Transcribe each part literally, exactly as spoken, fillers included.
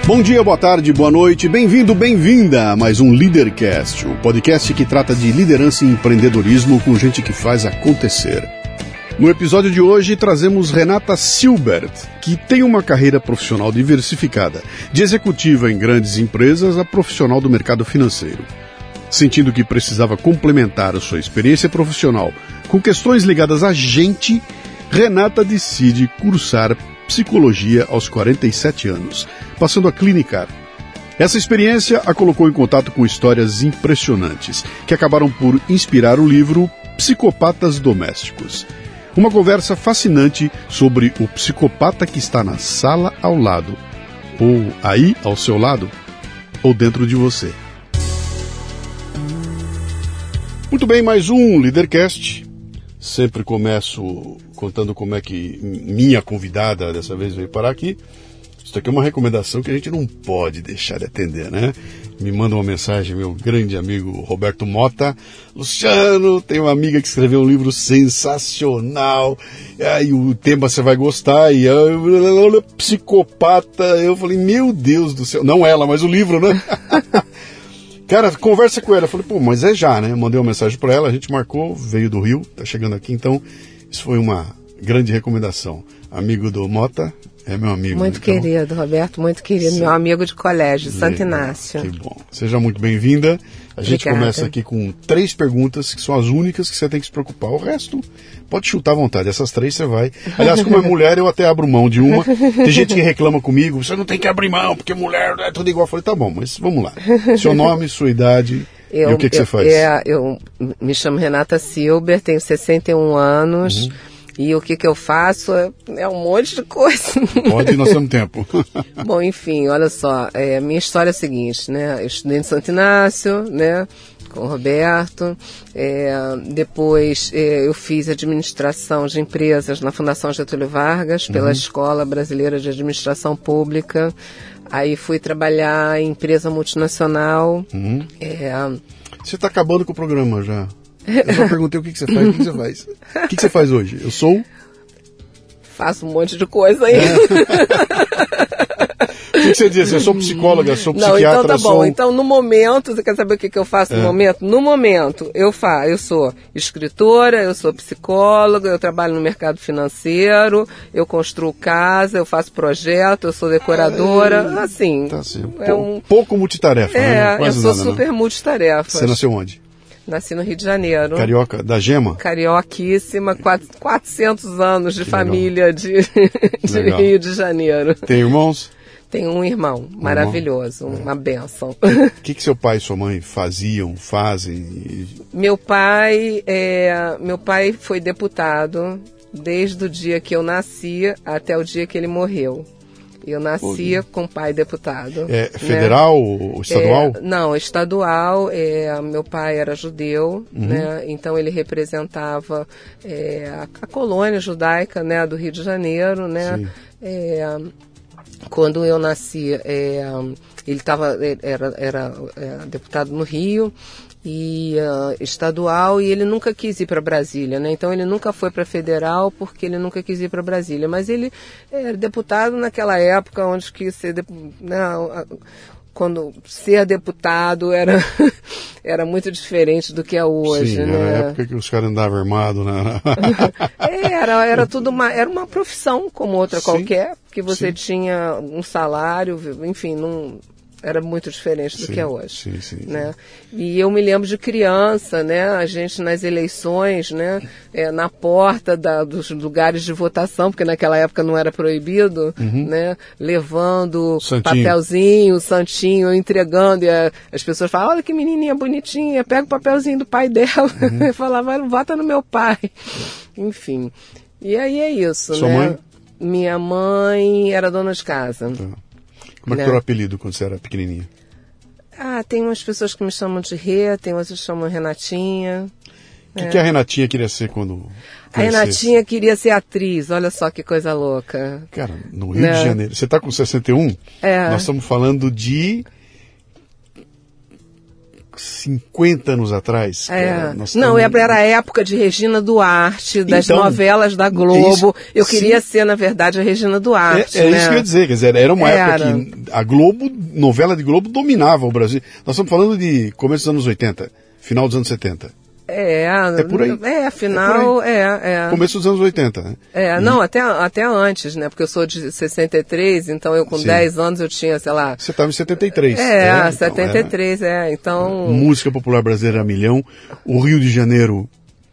Bom dia, boa tarde, boa noite, bem-vindo, bem-vinda a mais um Leadercast, o podcast que trata de liderança e empreendedorismo com gente que faz acontecer. No episódio de hoje trazemos Renata Silbert, que tem uma carreira profissional diversificada, de executiva em grandes empresas a profissional do mercado financeiro. Sentindo que precisava complementar a sua experiência profissional com questões ligadas a gente, Renata decide cursar psicologia aos quarenta e sete anos, passando a clinicar. Essa experiência a colocou em contato com histórias impressionantes, que acabaram por inspirar o livro Psicopatas Domésticos. Uma conversa fascinante sobre o psicopata que está na sala ao lado, ou aí ao seu lado, ou dentro de você. Muito bem, mais um Leadercast. Sempre começo contando como é que minha convidada dessa vez veio parar aqui. Isso aqui é uma recomendação que a gente não pode deixar de atender, né? Me manda uma mensagem, meu grande amigo Roberto Mota. Luciano, tem uma amiga que escreveu um livro sensacional. Aí o tema você vai gostar. E eu, psicopata. Eu falei, meu Deus do céu. Não ela, mas o livro, né? Cara, conversa com ela. Eu falei, pô, mas é já, né? Eu mandei uma mensagem para ela, a gente marcou, veio do Rio, tá chegando aqui. Então, isso foi uma grande recomendação. Amigo do Mota. É meu amigo. Muito então, querido, Roberto, muito querido. Sim. Meu amigo de colégio, Santo Inácio. Que bom. Seja muito bem-vinda. A gente Obrigada. Começa aqui com três perguntas, que são as únicas que você tem que se preocupar. O resto, pode chutar à vontade. Essas três você vai. Aliás, como é mulher, eu até abro mão de uma. Tem gente que reclama comigo, você não tem que abrir mão, porque mulher é tudo igual. Eu falei, tá bom, mas vamos lá. Seu nome, sua idade eu, e o que, que eu, você faz? É, eu me chamo Renata Silbert, tenho sessenta e um anos. Uhum. E o que que eu faço é, é um monte de coisa. Pode, nós temos tempo. Bom, enfim, olha só, é, minha história é a seguinte, né? Eu estudei em Santo Inácio, né? Com o Roberto. É, depois é, eu fiz administração de empresas na Fundação Getúlio Vargas, pela uhum. Escola Brasileira de Administração Pública. Aí fui trabalhar em empresa multinacional. Uhum. É, Você está acabando com o programa já. Eu só perguntei o que, que você faz, o que, que você faz. O que, que você faz hoje? Eu sou? Faço um monte de coisa aí. É. O que, que você diz? Eu sou psicóloga, sou psiquiatra, Não, então tá bom. sou... Então, no momento, você quer saber o que, que eu faço no é. momento? No momento, eu faço, eu sou escritora, eu sou psicóloga, eu trabalho no mercado financeiro, eu construo casa, eu faço projeto, eu sou decoradora, é, assim. Tá assim. É um... Pouco multitarefa, é, né? Eu sou nada, super não. multitarefa. Você nasceu onde? Nasci no Rio de Janeiro. Carioca, da Gema? Carioquíssima, quatrocentos anos de que família de, de Rio de Janeiro. Tem irmãos? Tenho um irmão um maravilhoso, irmão? uma é. bênção. O que, que seu pai e sua mãe faziam, fazem? Meu pai, é, meu pai foi deputado desde o dia que eu nasci até o dia que ele morreu. Eu nascia com pai deputado. É federal ou né? estadual? É, não, estadual. É, meu pai era judeu, uhum. né? Então ele representava é, a, a colônia judaica, né, do Rio de Janeiro, né? É, quando eu nasci, é, ele tava, era, era, era deputado no Rio. E uh, estadual, e ele nunca quis ir para Brasília, né? Então ele nunca foi para federal porque ele nunca quis ir para Brasília, mas ele era deputado naquela época onde que ser de, né, quando ser deputado era era muito diferente do que é hoje. Sim, né? Era a época que os caras andavam armados, né? era era tudo uma era uma profissão como outra Sim. qualquer, que você Sim. tinha um salário, enfim, não era muito diferente do sim, que é hoje, sim, sim, né? sim. E eu me lembro de criança, né? A gente nas eleições, né? É, na porta da, dos lugares de votação, porque naquela época não era proibido, uhum. né? Levando santinho. papelzinho, santinho, entregando, e a, as pessoas falavam, olha que menininha bonitinha, pega o papelzinho do pai dela, uhum. e falava, vota no meu pai, enfim. E aí é isso, Sua né? mãe? Minha mãe era dona de casa. Tá. Como é que era o apelido quando você era pequenininha? Ah, tem umas pessoas que me chamam de Rê, tem outras que chamam Renatinha. O que, é. que a Renatinha queria ser quando crescesse? A Renatinha queria ser atriz, olha só que coisa louca. Cara, no Rio né? de Janeiro. Você está com sessenta e um? É. Nós estamos falando de... cinquenta anos atrás. É. Era, Não, estamos... era a época de Regina Duarte, das então, novelas da Globo. isso, eu queria sim. ser, na verdade, a Regina Duarte. É, é né? isso que eu ia dizer, quer dizer, era uma era. época que a Globo, novela de Globo, dominava o Brasil. Nós estamos falando de começo dos anos oitenta, final dos anos setenta. É, é por aí. É, afinal, é, é, é. Começo dos anos oitenta, né? É, e... não, até, até antes, né? Porque eu sou de sessenta e três, então eu com Sim. dez anos eu tinha, sei lá... Você estava em setenta e três. É, é setenta e três, então, é, é, então... Música popular brasileira a milhão, o Rio de Janeiro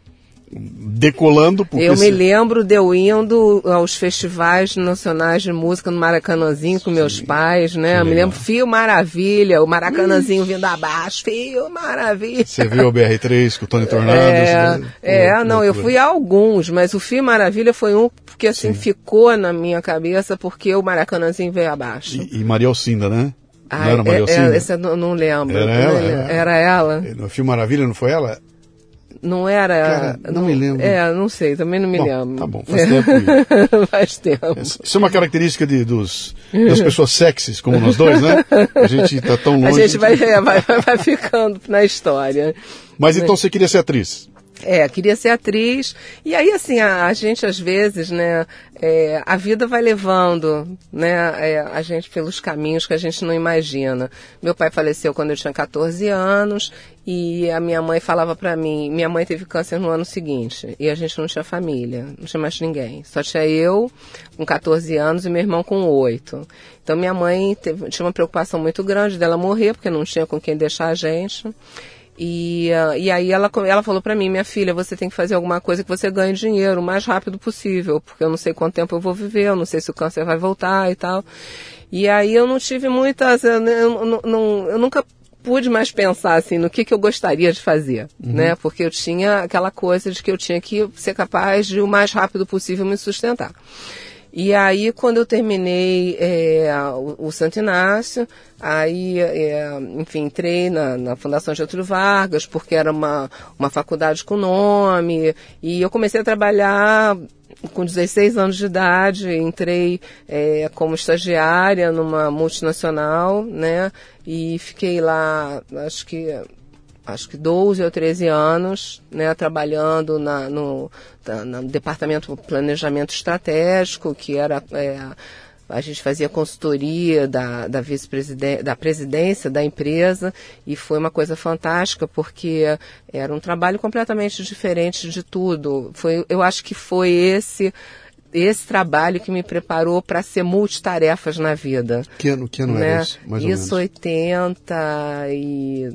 decolando. Porque eu me se... lembro de eu indo aos festivais nacionais de música no Maracanãzinho com Sim. meus pais, né? Eu me lembro Fio Maravilha, o Maracanãzinho vindo abaixo, Fio Maravilha. Você viu o B R três com o Tony Tornado? É, é Pô, não, eu fui a alguns, mas o Fio Maravilha foi um que assim Sim. ficou na minha cabeça porque o Maracanãzinho veio abaixo. E, e Maria Alcinda, né? Ah, não era Maria Alcinda? É, esse eu não, não lembro. Era ela? Era, era ela? No Fio Maravilha não foi ela? Não era... Cara, não, não me lembro. É, não sei, também não me bom, lembro. Tá bom, faz tempo. faz tempo. Isso é uma característica de, dos, das pessoas sexys, como nós dois, né? A gente tá tão longe. A gente vai, é, vai, vai ficando na história. Mas então você queria ser atriz? É, queria ser atriz. E aí, assim, a, a gente, às vezes, né, é, a vida vai levando, né, é, a gente pelos caminhos que a gente não imagina. Meu pai faleceu quando eu tinha catorze anos e a minha mãe falava pra mim, minha mãe teve câncer no ano seguinte e a gente não tinha família, não tinha mais ninguém. Só tinha eu com catorze anos e meu irmão com oito. Então minha mãe teve, tinha uma preocupação muito grande dela morrer, porque não tinha com quem deixar a gente. E, uh, e aí ela, ela falou pra mim, minha filha, você tem que fazer alguma coisa que você ganhe dinheiro o mais rápido possível, porque eu não sei quanto tempo eu vou viver, eu não sei se o câncer vai voltar e tal. E aí eu não tive muitas, eu, eu, não, eu nunca pude mais pensar assim no que, que eu gostaria de fazer, uhum. né? Porque eu tinha aquela coisa de que eu tinha que ser capaz de o mais rápido possível me sustentar. E aí, quando eu terminei é, o, o Santo Inácio, aí, é, enfim, entrei na, na Fundação Getúlio Vargas, porque era uma, uma faculdade com nome, e eu comecei a trabalhar com dezesseis anos de idade, entrei é, como estagiária numa multinacional, né, e fiquei lá, acho que... acho que doze ou treze anos, né, trabalhando na, no, na, no departamento de planejamento estratégico, que era, é, a gente fazia consultoria da, da vice-presidência, da presidência da empresa, e foi uma coisa fantástica, porque era um trabalho completamente diferente de tudo. Foi, eu acho que foi esse... esse trabalho que me preparou para ser multitarefas na vida. Que ano, que ano né? era isso, mais ou menos? Isso, oitenta e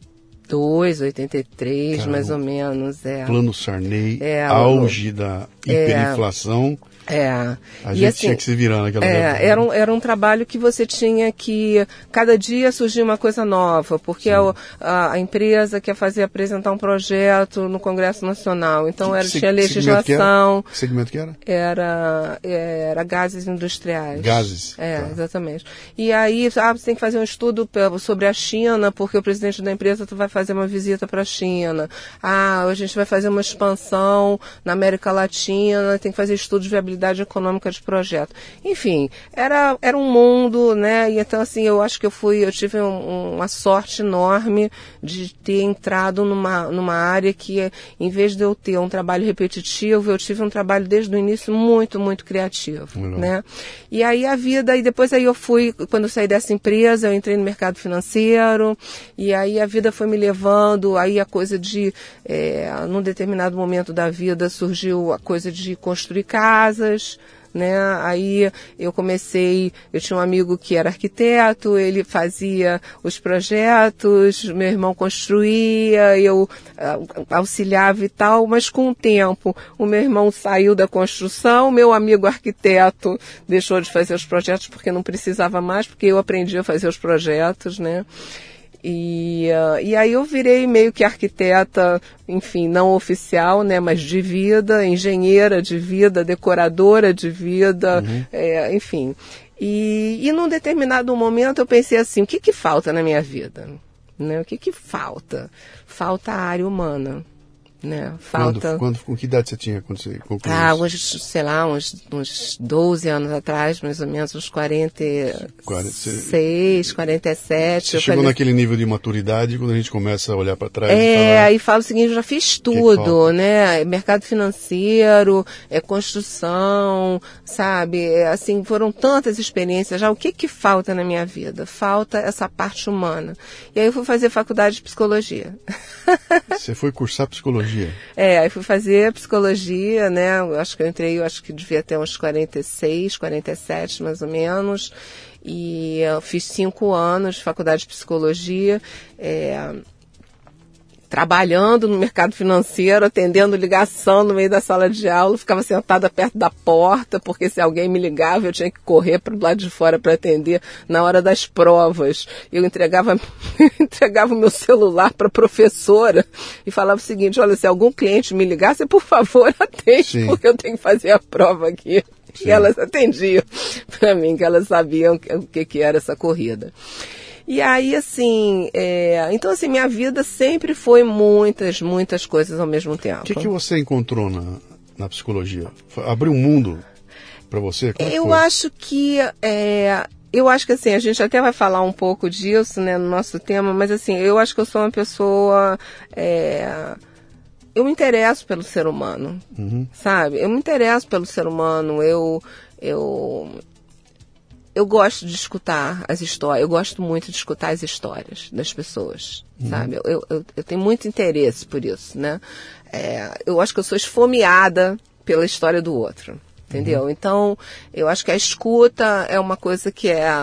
dois, oitenta e três, Caramba. Mais ou menos. É. Plano Sarney, é, auge da hiperinflação. É. A e gente assim, tinha que se virar naquela é, época. Era um, era um trabalho que você tinha que... Cada dia surgia uma coisa nova, porque a, a, a empresa quer fazer, apresentar um projeto no Congresso Nacional. Então, que, era, se, tinha legislação. Que, que segmento que era? Era, era gases industriais. Gases. É, tá. Exatamente. E aí, ah, você tem que fazer um estudo sobre a China, porque o presidente da empresa vai fazer uma visita para a China. Ah, a gente vai fazer uma expansão na América Latina, tem que fazer estudo de viabilidade econômica de projeto. Enfim, era, era um mundo, né? E então, assim, eu acho que eu fui, eu tive um, uma sorte enorme de ter entrado numa, numa área que, em vez de eu ter um trabalho repetitivo, eu tive um trabalho desde o início muito, muito criativo, uhum. né? E aí a vida, e depois aí eu fui, quando eu saí dessa empresa, eu entrei no mercado financeiro, e aí a vida foi me levando, aí a coisa de, é, num determinado momento da vida, surgiu a coisa de construir casas, né? Aí eu comecei, eu tinha um amigo que era arquiteto, ele fazia os projetos, meu irmão construía, eu uh, auxiliava e tal, mas com o tempo o meu irmão saiu da construção, meu amigo arquiteto deixou de fazer os projetos porque não precisava mais, porque eu aprendi a fazer os projetos, né? E, uh, e aí eu virei meio que arquiteta, enfim, não oficial, né, mas de vida, engenheira de vida, decoradora de vida, uhum. é, enfim. E, e num determinado momento eu pensei assim, o que que falta na minha vida? Né? O que que falta? Falta a área humana. né? Falta... Quando, quando, com que idade você tinha quando você concluiu Ah, isso? uns, sei lá, uns, uns doze anos atrás, mais ou menos, uns quarenta e seis, quarenta e sete. Você chegou falei... naquele nível de maturidade quando a gente começa a olhar para trás. É, e falar... aí fala o seguinte, eu já fiz tudo, né? Mercado financeiro, é, construção, sabe? É, assim, foram tantas experiências já. O que que falta na minha vida? Falta essa parte humana. E aí eu fui fazer faculdade de psicologia. Você foi cursar psicologia? É, aí fui fazer psicologia, né? Eu acho que eu entrei, eu acho que devia ter uns quarenta e seis, quarenta e sete mais ou menos. E eu fiz cinco anos de faculdade de psicologia, é, trabalhando no mercado financeiro, atendendo ligação no meio da sala de aula, ficava sentada perto da porta, porque se alguém me ligava, eu tinha que correr para o lado de fora para atender na hora das provas. Eu entregava, entregava o meu celular para a professora e falava o seguinte, olha, se algum cliente me ligasse, por favor, atende, Sim. porque eu tenho que fazer a prova aqui. Sim. E elas atendiam para mim, que elas sabiam o que, que era essa corrida. E aí, assim, é... então, assim, minha vida sempre foi muitas, muitas coisas ao mesmo tempo. O que, que você encontrou na, na psicologia? Abriu um mundo para você? Como eu foi? acho que, é... eu acho que, assim, a gente até vai falar um pouco disso, né, no nosso tema, mas, assim, eu acho que eu sou uma pessoa... É... Eu me interesso pelo ser humano, uhum. sabe? Eu me interesso pelo ser humano, eu... eu... Eu gosto de escutar as histórias, eu gosto muito de escutar as histórias das pessoas, uhum. sabe? Eu, eu, eu tenho muito interesse por isso, né? É, eu acho que eu sou esfomeada pela história do outro, entendeu? Uhum. Então, eu acho que a escuta é uma coisa que é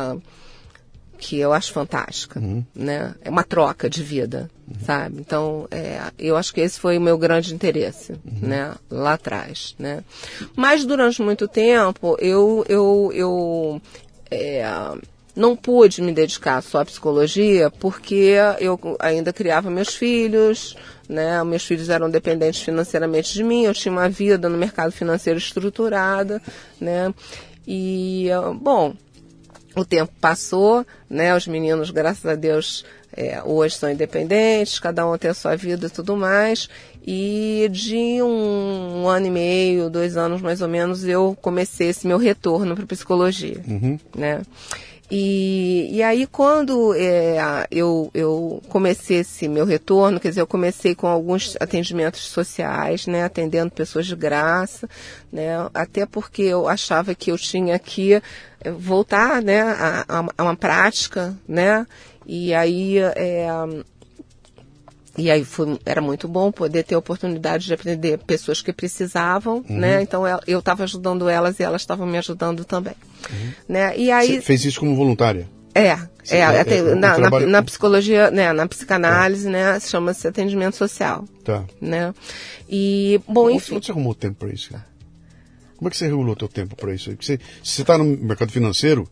que eu acho fantástica, uhum. né? É uma troca de vida, uhum. sabe? Então, é, eu acho que esse foi o meu grande interesse, uhum. né? Lá atrás, né? Mas durante muito tempo, eu... eu, eu É, não pude me dedicar só à psicologia porque eu ainda criava meus filhos, né? Meus filhos eram dependentes financeiramente de mim, eu tinha uma vida no mercado financeiro estruturada, né? E, bom, o tempo passou, né? Os meninos, graças a Deus, é, hoje são independentes, cada um tem a sua vida e tudo mais. E de um, um ano e meio, dois anos mais ou menos, eu comecei esse meu retorno para a psicologia, uhum. né? E, e aí quando é, eu, eu comecei esse meu retorno, quer dizer, eu comecei com alguns atendimentos sociais, né? Atendendo pessoas de graça, né? Até porque eu achava que eu tinha que voltar, né? A, a, a uma prática, né? E aí... É, E aí foi, era muito bom poder ter a oportunidade de aprender pessoas que precisavam, uhum. né? Então eu estava ajudando elas e elas estavam me ajudando também. Uhum. Né? E aí, você fez isso como voluntária? É, Você, é, é, até, é na, trabalho... na, na psicologia, né, na psicanálise, é. né, chama-se atendimento social. Tá. Né? E, bom, onde, enfim... Onde você arrumou tempo para isso? Como é que você regulou o teu tempo para isso? Você, se você está no mercado financeiro...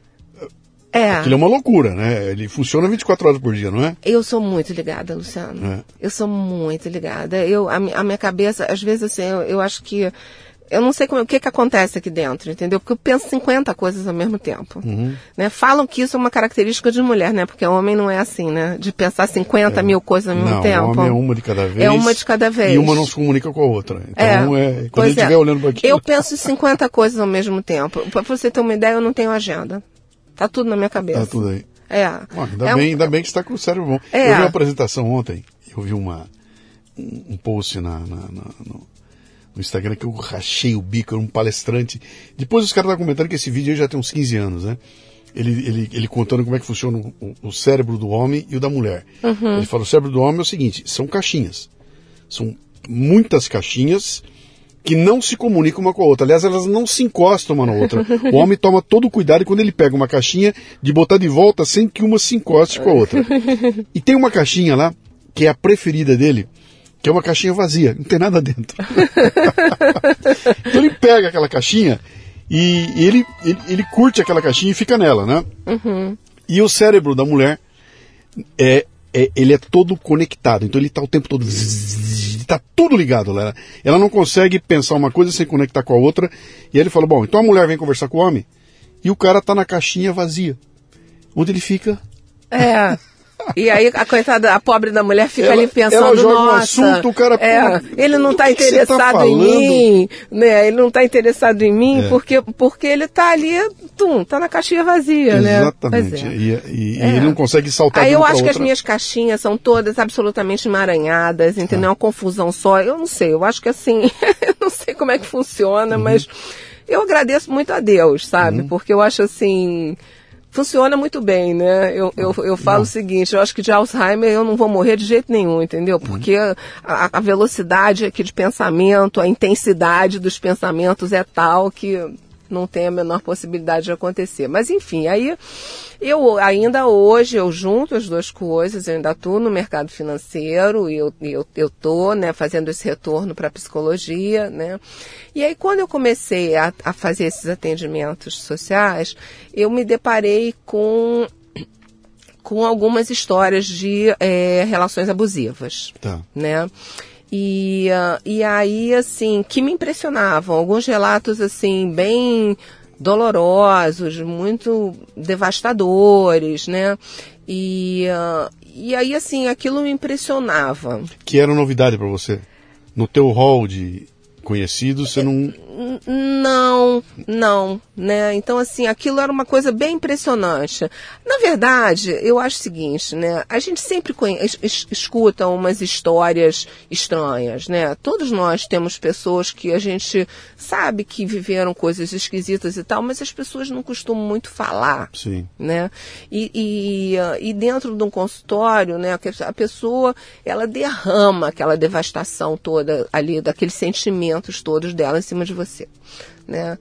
É. Aquilo é uma loucura, né? Ele funciona vinte e quatro horas por dia, não é? Eu sou muito ligada, Luciano. É. Eu sou muito ligada. Eu, a, a minha cabeça, às vezes, assim, eu, eu acho que... Eu não sei como, o que, que acontece aqui dentro, entendeu? Porque eu penso cinquenta coisas ao mesmo tempo. Uhum. Né? Falam que isso é uma característica de mulher, né? Porque o homem não é assim, né? De pensar cinquenta é. mil coisas ao mesmo não, tempo. O homem é uma de cada vez. É uma de cada vez. E uma não se comunica com a outra. Então, é, é quando ele estiver é. olhando para aquilo... Eu penso cinquenta coisas ao mesmo tempo. Para você ter uma ideia, eu não tenho agenda. Tá tudo na minha cabeça. Tá tudo aí. É. Ah, ainda, é bem, um... ainda bem que você está com o cérebro bom. É. Eu vi uma apresentação ontem, eu vi uma, um post na, na, na, no, no Instagram que eu rachei o bico, era um palestrante. Depois os caras estavam comentando que esse vídeo aí já tem uns quinze anos, né? Ele, ele, ele contando como é que funciona o, o cérebro do homem e o da mulher. Uhum. Ele fala, o cérebro do homem é o seguinte, são caixinhas. São muitas caixinhas que não se comunicam uma com a outra. Aliás, elas não se encostam uma na outra. O homem toma todo o cuidado quando ele pega uma caixinha de botar de volta sem que uma se encoste com a outra. E tem uma caixinha lá, que é a preferida dele, que é uma caixinha vazia, não tem nada dentro. Então ele pega aquela caixinha e ele, ele, ele curte aquela caixinha e fica nela, né? Uhum. E o cérebro da mulher, é, é, ele é todo conectado, então ele está o tempo todo... Está tudo ligado lá. Ela não consegue pensar uma coisa sem conectar com a outra. E aí ele fala, bom, então a mulher vem conversar com o homem e o cara está na caixinha vazia. Onde ele fica... É, E aí a coitada, a pobre da mulher fica ela, ali pensando, ela joga nossa, um assunto, o cara, é, ele não está interessado tá em mim, né? Ele não está interessado em mim é. porque, porque ele está ali, tum, tá na caixinha vazia, né? Exatamente. É. E, e, é. e ele não consegue saltar Aí de eu uma pra acho que outra. as minhas caixinhas são todas absolutamente emaranhadas, entendeu? É uma confusão só. Eu não sei, eu acho que assim, eu não sei como é que funciona, uhum. mas eu agradeço muito a Deus, sabe? Uhum. Porque eu acho assim, funciona muito bem, né? Eu, eu, eu falo não. o seguinte, eu acho que de Alzheimer eu não vou morrer de jeito nenhum, entendeu? Porque uhum. a, a velocidade aqui de pensamento, a intensidade dos pensamentos é tal que não tem a menor possibilidade de acontecer. Mas enfim, aí eu ainda hoje eu junto as duas coisas, eu ainda estou no mercado financeiro e eu eu eu tô, né, fazendo esse retorno para a psicologia, né? E aí quando eu comecei a, a fazer esses atendimentos sociais, eu me deparei com com algumas histórias de é, relações abusivas, tá. né? E, uh, e aí, assim, que me impressionavam. Alguns relatos, assim, bem dolorosos, muito devastadores, né? E, uh, e aí, assim, aquilo me impressionava. Que era novidade para você? No teu hall de conhecidos, você não... Não, não, né? Então, assim, aquilo era uma coisa bem impressionante. Na verdade, eu acho o seguinte, né? A gente sempre conhece, es, escuta umas histórias estranhas, né? Todos nós temos pessoas que a gente sabe que viveram coisas esquisitas e tal, mas as pessoas não costumam muito falar, Sim. né? E, e, e dentro de um consultório, né? A pessoa, ela derrama aquela devastação toda ali, daqueles sentimentos todos dela em cima de você. Né?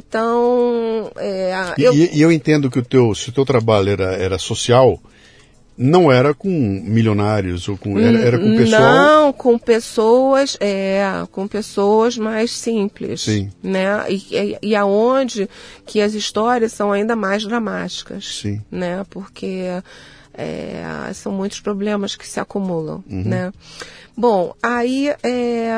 Então, é, e, eu... E, e eu entendo que o teu, se o teu trabalho era, era social, não era com milionários, ou com, era, era com pessoal... Não, com pessoas, é, com pessoas mais simples. Sim. Né? E, e, e aonde que as histórias são ainda mais dramáticas. Sim. Né? Porque é, são muitos problemas que se acumulam. Uhum. Né? Bom, aí... É,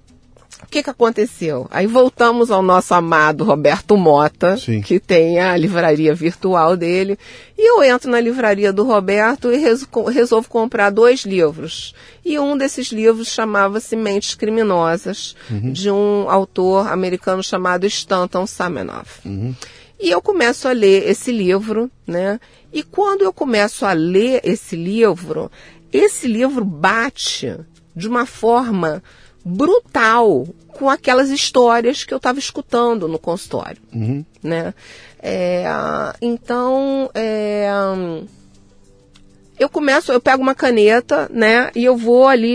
o que que aconteceu? Aí voltamos ao nosso amado Roberto Mota, Sim. que tem a livraria virtual dele, e eu entro na livraria do Roberto e resol- resolvo comprar dois livros. E um desses livros chamava-se Mentes Criminosas, uhum. de um autor americano chamado Stanton Samenoff. Uhum. E eu começo a ler esse livro, né? E quando eu começo a ler esse livro, esse livro bate de uma forma brutal com aquelas histórias que eu estava escutando no consultório, uhum. né? É, então, é, eu começo, eu pego uma caneta, né? E eu vou ali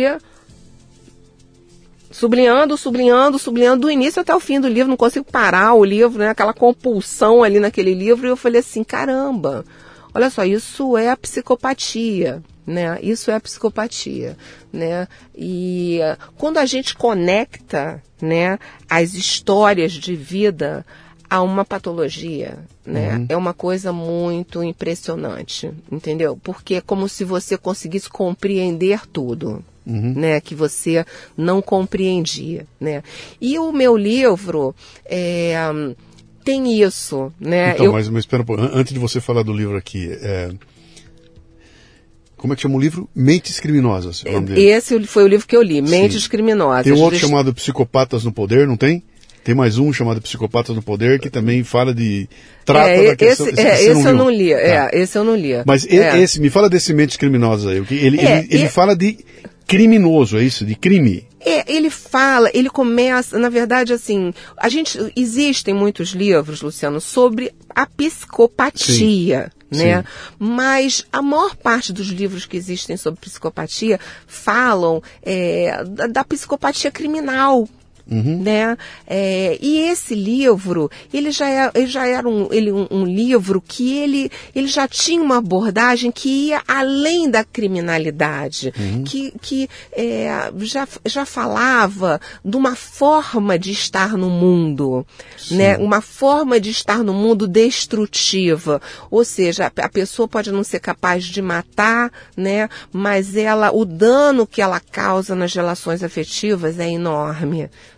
sublinhando, sublinhando, sublinhando do início até o fim do livro, não consigo parar o livro, né? Aquela compulsão ali naquele livro, e eu falei assim, caramba, olha só, isso é a psicopatia. Né? Isso é a psicopatia, né? E uh, quando a gente conecta, né, as histórias de vida a uma patologia, né? Uhum. É uma coisa muito impressionante, entendeu? Porque é como se você conseguisse compreender tudo. Uhum. Né, que você não compreendia, né? E o meu livro é, tem isso, né? Então, Eu... mas, mas espera um pouco, antes de você falar do livro aqui, é... como é que chama o livro? Mentes Criminosas. O nome dele. Esse foi o livro que eu li, Mentes Sim. Criminosas. Tem um outro Dest... chamado Psicopatas no Poder, não tem? Tem mais um chamado Psicopatas no Poder, que também fala de... Trata é, da questão... Esse, é, esse eu não li, tá. é, esse eu não li. Mas é. esse, me fala desse Mentes Criminosas aí. Ele, é, ele, ele é... fala de criminoso, é isso? De crime. É, ele fala, ele começa, na verdade, assim, a gente, existem muitos livros, Luciano, sobre a psicopatia, Sim. né? Sim. Mas a maior parte dos livros que existem sobre psicopatia falam é, da, da psicopatia criminal. Uhum. Né? É, e esse livro, ele já, é, ele já era um, ele, um, um livro que ele, ele já tinha uma abordagem que ia além da criminalidade, uhum. que, que é, já, já falava de uma forma de estar no mundo, né? Uma forma de estar no mundo destrutiva, ou seja, a, a pessoa pode não ser capaz de matar, né? Mas ela, o dano que ela causa nas relações afetivas é enorme.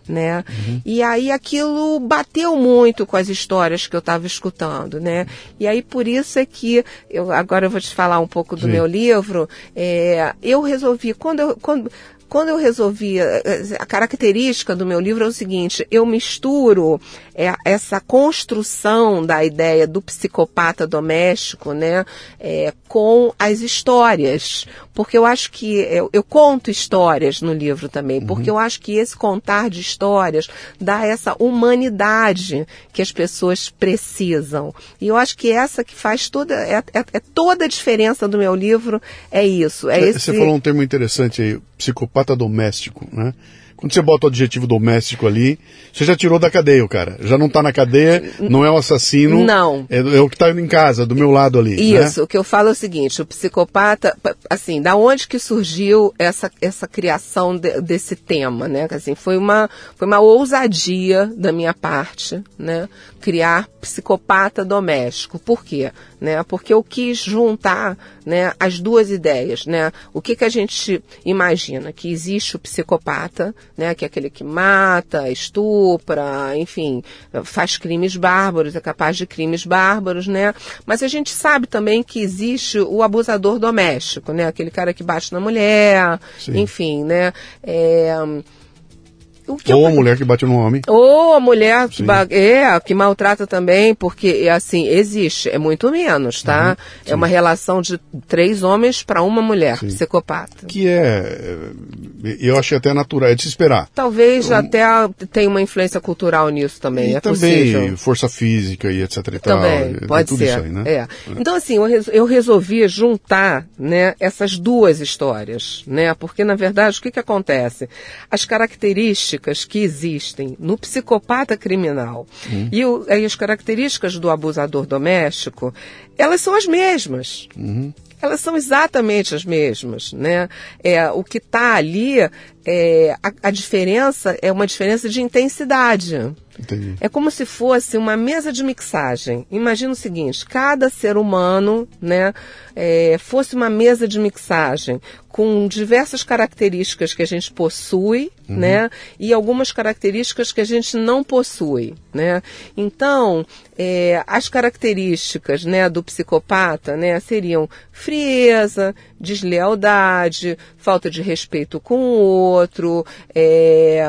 né? Uhum. E aí aquilo bateu muito com as histórias que eu estava escutando, né? E aí por isso é que, eu, agora eu vou te falar um pouco do Sim. meu livro, é, eu resolvi, quando eu... Quando, Quando eu resolvi, a característica do meu livro é o seguinte, eu misturo é, essa construção da ideia do psicopata doméstico, né, é, com as histórias, porque eu acho que, eu, eu conto histórias no livro também, porque uhum. eu acho que esse contar de histórias dá essa humanidade que as pessoas precisam, e eu acho que essa que faz toda, é, é, é toda a diferença do meu livro, é isso. É você, esse... você falou um termo interessante aí, psicopata doméstico, né? Quando você bota o adjetivo doméstico ali, você já tirou da cadeia o cara. Já não está na cadeia, não é um assassino. Não. É, é o que está em casa, do meu lado ali. Isso, né? O que eu falo é o seguinte, o psicopata, assim, da onde que surgiu essa, essa criação de, desse tema, né? Assim, foi uma, foi uma ousadia da minha parte, né? Criar psicopata doméstico. Por quê? Né? Porque eu quis juntar, né, as duas ideias, né? O que que a gente imagina? Que existe o psicopata, né, que é aquele que mata, estupra, enfim, faz crimes bárbaros, é capaz de crimes bárbaros, né? Mas a gente sabe também que existe o abusador doméstico, né? Aquele cara que bate na mulher, Sim. enfim, né? É... O que Ou eu... a mulher que bate no homem. Ou a mulher que, ba... é, que maltrata também, porque, assim, existe, é muito menos, tá? Uhum, é uma relação de três homens para uma mulher, sim. psicopata. Que é, eu achei até natural, é de se esperar. Talvez um... até tenha uma influência cultural nisso também, e é também possível. força física e etc e tal. Também, pode tudo ser. Isso aí, né? é. É. Então, assim, eu, res... eu resolvi juntar, né, essas duas histórias, né? Porque, na verdade, o que que acontece? As características que existem no psicopata criminal hum. e, o, e as características do abusador doméstico, elas são as mesmas. Uhum. Elas são exatamente as mesmas, né? É, o que está ali, é, a, a diferença é uma diferença de intensidade. Entendi. É como se fosse uma mesa de mixagem. Imagina o seguinte, cada ser humano, né, é, fosse uma mesa de mixagem com diversas características que a gente possui, uhum. né, e algumas características que a gente não possui, né. Então, é, as características, né, do psicopata, né, seriam frieza, deslealdade, falta de respeito com o outro, é...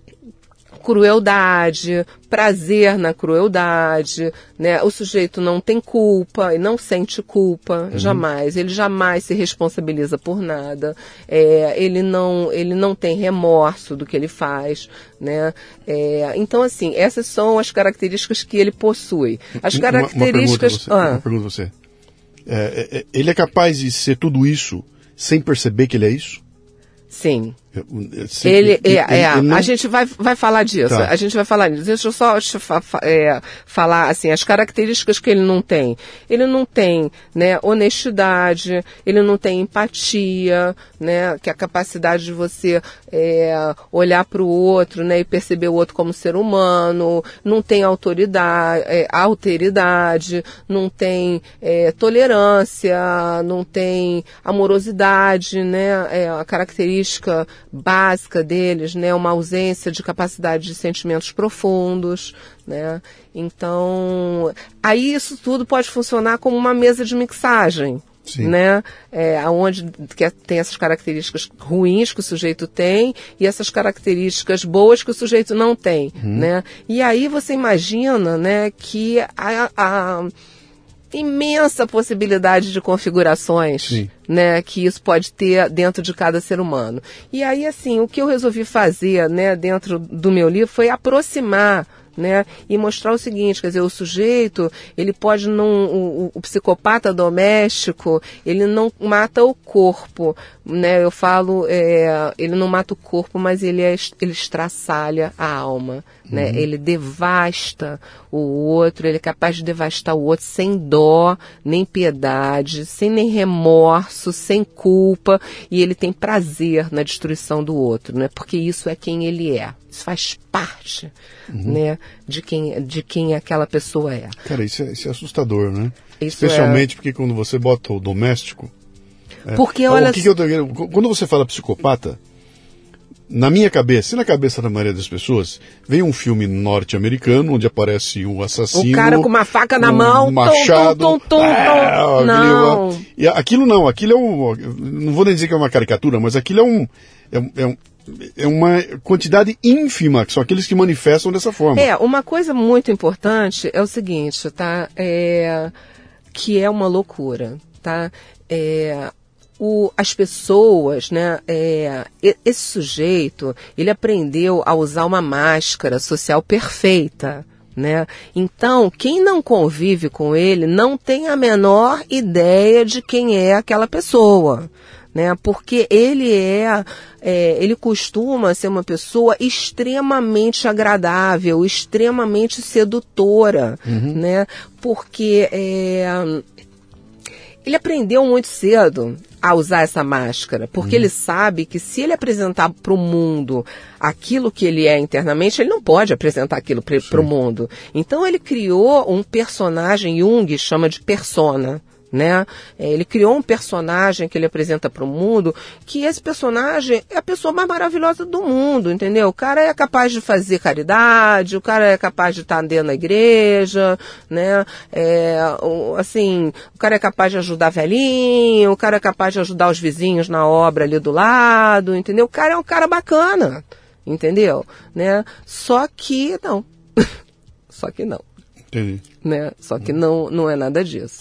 crueldade, prazer na crueldade, né? O sujeito não tem culpa e não sente culpa, uhum. jamais. Ele jamais se responsabiliza por nada. É, ele não, ele não tem remorso do que ele faz, né? É, então, assim, essas são as características que ele possui. As características... Uma, uma pergunta a você. Uma pergunta a você. É, é, ele é capaz de ser tudo isso sem perceber que ele é isso? Sim. Sim, ele, ele, é, é, ele não... a gente vai, vai falar disso, tá. a gente vai falar disso. Deixa eu só é, falar, assim, as características que ele não tem. Ele não tem, né, honestidade, ele não tem empatia, né, que é a capacidade de você é, olhar para o outro, né, e perceber o outro como ser humano, não tem autoridade, é, alteridade, não tem é, tolerância, não tem amorosidade, né, é a característica básica deles, né, uma ausência de capacidade de sentimentos profundos, né, então, aí isso tudo pode funcionar como uma mesa de mixagem, Sim. né, é, onde que tem essas características ruins que o sujeito tem e essas características boas que o sujeito não tem, uhum. né, e aí você imagina, né, que a, a imensa possibilidade de configurações, Sim. né, que isso pode ter dentro de cada ser humano. E aí, assim, o que eu resolvi fazer, né, dentro do meu livro foi aproximar, né, e mostrar o seguinte, quer dizer, o sujeito, ele pode não, o, o psicopata doméstico, ele não mata o corpo, né, eu falo, é, ele não mata o corpo, mas ele, é, ele estraçalha a alma, né, uhum. ele devasta o outro, ele é capaz de devastar o outro sem dó, nem piedade, sem nem remorso, sem culpa, e ele tem prazer na destruição do outro, né, porque isso é quem ele é. Isso faz parte, uhum. né, de quem, de quem aquela pessoa é. Cara, isso é, isso é assustador, né? Isso Especialmente é... porque quando você bota o doméstico... Porque, é, olha... O que que eu, quando você fala psicopata, na minha cabeça e na cabeça da maioria das pessoas, vem um filme norte-americano onde aparece o assassino... O cara com uma faca na um mão, machado, tum, tum, tum, tum, ah, tum. Não. Aquilo, e aquilo não, aquilo é um... Não vou nem dizer que é uma caricatura, mas aquilo é um... É, é, um, é uma quantidade ínfima, que são aqueles que manifestam dessa forma. É, uma coisa muito importante é o seguinte, tá? É, que é uma loucura, tá? É... O, as pessoas, né, é, esse sujeito, ele aprendeu a usar uma máscara social perfeita, né? Então, quem não convive com ele não tem a menor ideia de quem é aquela pessoa, né? Porque ele é, é ele costuma ser uma pessoa extremamente agradável, extremamente sedutora, uhum. né? Porque é, ele aprendeu muito cedo a usar essa máscara, porque uhum. ele sabe que se ele apresentar para o mundo aquilo que ele é internamente, ele não pode apresentar aquilo para o mundo. Então ele criou um personagem, Jung chama de persona, né? Ele criou um personagem que ele apresenta para o mundo, que esse personagem é a pessoa mais maravilhosa do mundo, entendeu? O cara é capaz de fazer caridade, o cara é capaz de estar dentro da igreja, né? É, assim, o cara é capaz de ajudar velhinho, o cara é capaz de ajudar os vizinhos na obra ali do lado, entendeu? O cara é um cara bacana, entendeu? Né? Só que não. Só que não. Entendi. Né? Só que não, não é nada disso.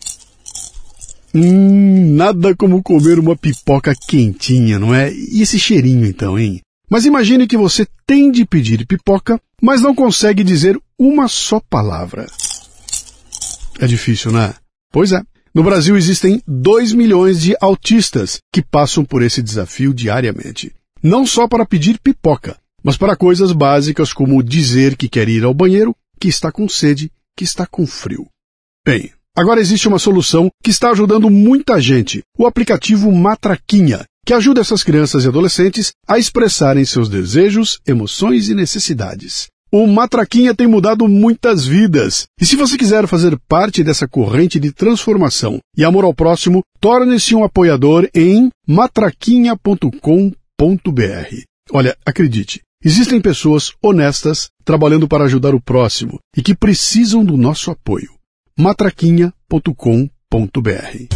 Hum, nada como comer uma pipoca quentinha, não é? E esse cheirinho então, hein? Mas imagine que você tem de pedir pipoca, mas não consegue dizer uma só palavra. É difícil, né? Pois é. No Brasil existem dois milhões de autistas que passam por esse desafio diariamente. Não só para pedir pipoca, mas para coisas básicas como dizer que quer ir ao banheiro, que está com sede, que está com frio. Bem, agora existe uma solução que está ajudando muita gente, o aplicativo Matraquinha, que ajuda essas crianças e adolescentes a expressarem seus desejos, emoções e necessidades. O Matraquinha tem mudado muitas vidas. E se você quiser fazer parte dessa corrente de transformação e amor ao próximo, torne-se um apoiador em matraquinha ponto com ponto b r. Olha, acredite, existem pessoas honestas trabalhando para ajudar o próximo e que precisam do nosso apoio. matraquinha ponto com ponto b r.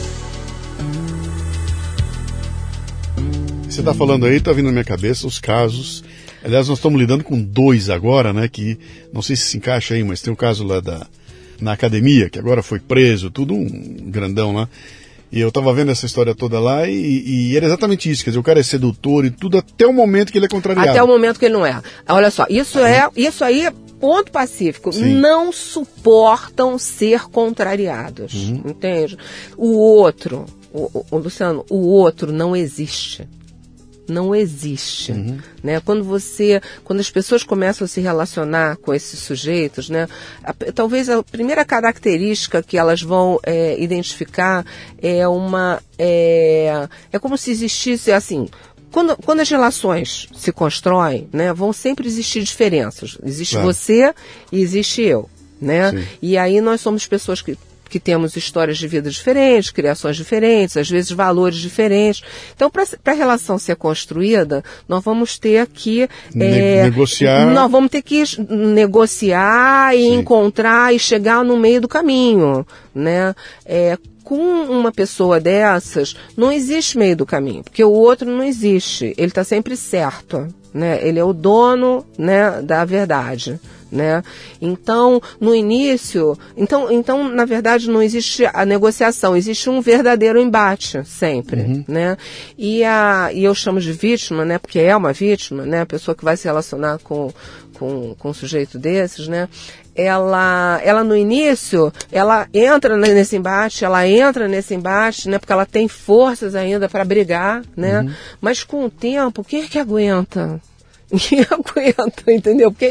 Você está falando aí, está vindo na minha cabeça os casos. Aliás, nós estamos lidando com dois agora, né? Que não sei se se encaixa aí, mas tem o caso lá da na academia, que agora foi preso, tudo um grandão lá. E eu estava vendo essa história toda lá e, e era exatamente isso. Quer dizer, o cara é sedutor e tudo até o momento que ele é contrariado. Até o momento que ele não é. Olha só, isso é, isso aí é ponto pacífico. Sim. Não suportam ser contrariados. Uhum. Entende? O outro, o, o, o Luciano, o outro não existe. Não existe, uhum. né? Quando você, quando as pessoas começam a se relacionar com esses sujeitos, né? A, talvez a primeira característica que elas vão é, identificar é uma, é, é como se existisse assim. Quando, quando as relações se constroem, né? Vão sempre existir diferenças. Existe claro. Você e existe eu, né? Sim. E aí nós somos pessoas que que temos histórias de vida diferentes, criações diferentes, às vezes valores diferentes. Então, para a relação ser construída, nós vamos ter que... Ne- é, negociar. Nós vamos ter que negociar e Sim. encontrar e chegar no meio do caminho, né? É, com uma pessoa dessas, não existe meio do caminho, porque o outro não existe. Ele está sempre certo, né? Ele é o dono, né, da verdade. Né? Então, no início, então, então, na verdade, não existe a negociação, existe um verdadeiro embate, sempre, uhum. né? E, a, e eu chamo de vítima, né? Porque é uma vítima, né? A pessoa que vai se relacionar com, com, com um sujeito desses, né? Ela, ela no início, ela entra nesse embate, ela entra nesse embate, né? Porque ela tem forças ainda para brigar, né? Uhum. Mas com o tempo, quem é que aguenta? Ninguém aguenta, entendeu? Porque é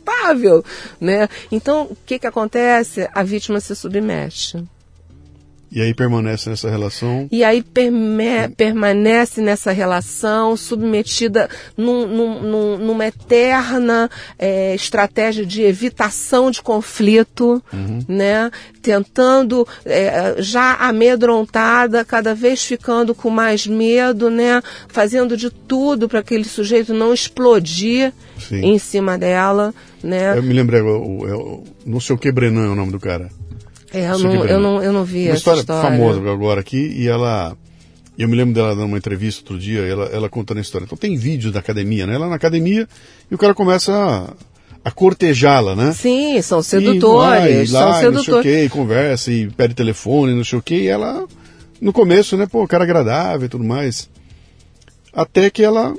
insuportável, né? Então, o que que acontece? A vítima se submete. E aí permanece nessa relação? E aí perme- permanece nessa relação, submetida num, num, num, numa eterna é, estratégia de evitação de conflito, uhum. né? Tentando, é, já amedrontada, cada vez ficando com mais medo, né? Fazendo de tudo para aquele sujeito não explodir Sim. em cima dela, né? Eu me lembrei, o, o, o, não sei o que Brenan é o nome do cara. É, eu, não, eu, não, eu não vi uma essa história. história. Famosa agora aqui, e ela... Eu me lembro dela dando uma entrevista outro dia, ela, ela contando a história. Então tem vídeos da academia, né? Ela na academia, e o cara começa a, a cortejá-la, né? Sim, são sedutores, e lá, são e sedutores. Não sei o quê, e conversa, e pede telefone, não sei o quê, e ela, no começo, né? Pô, cara agradável e tudo mais. Até que ela...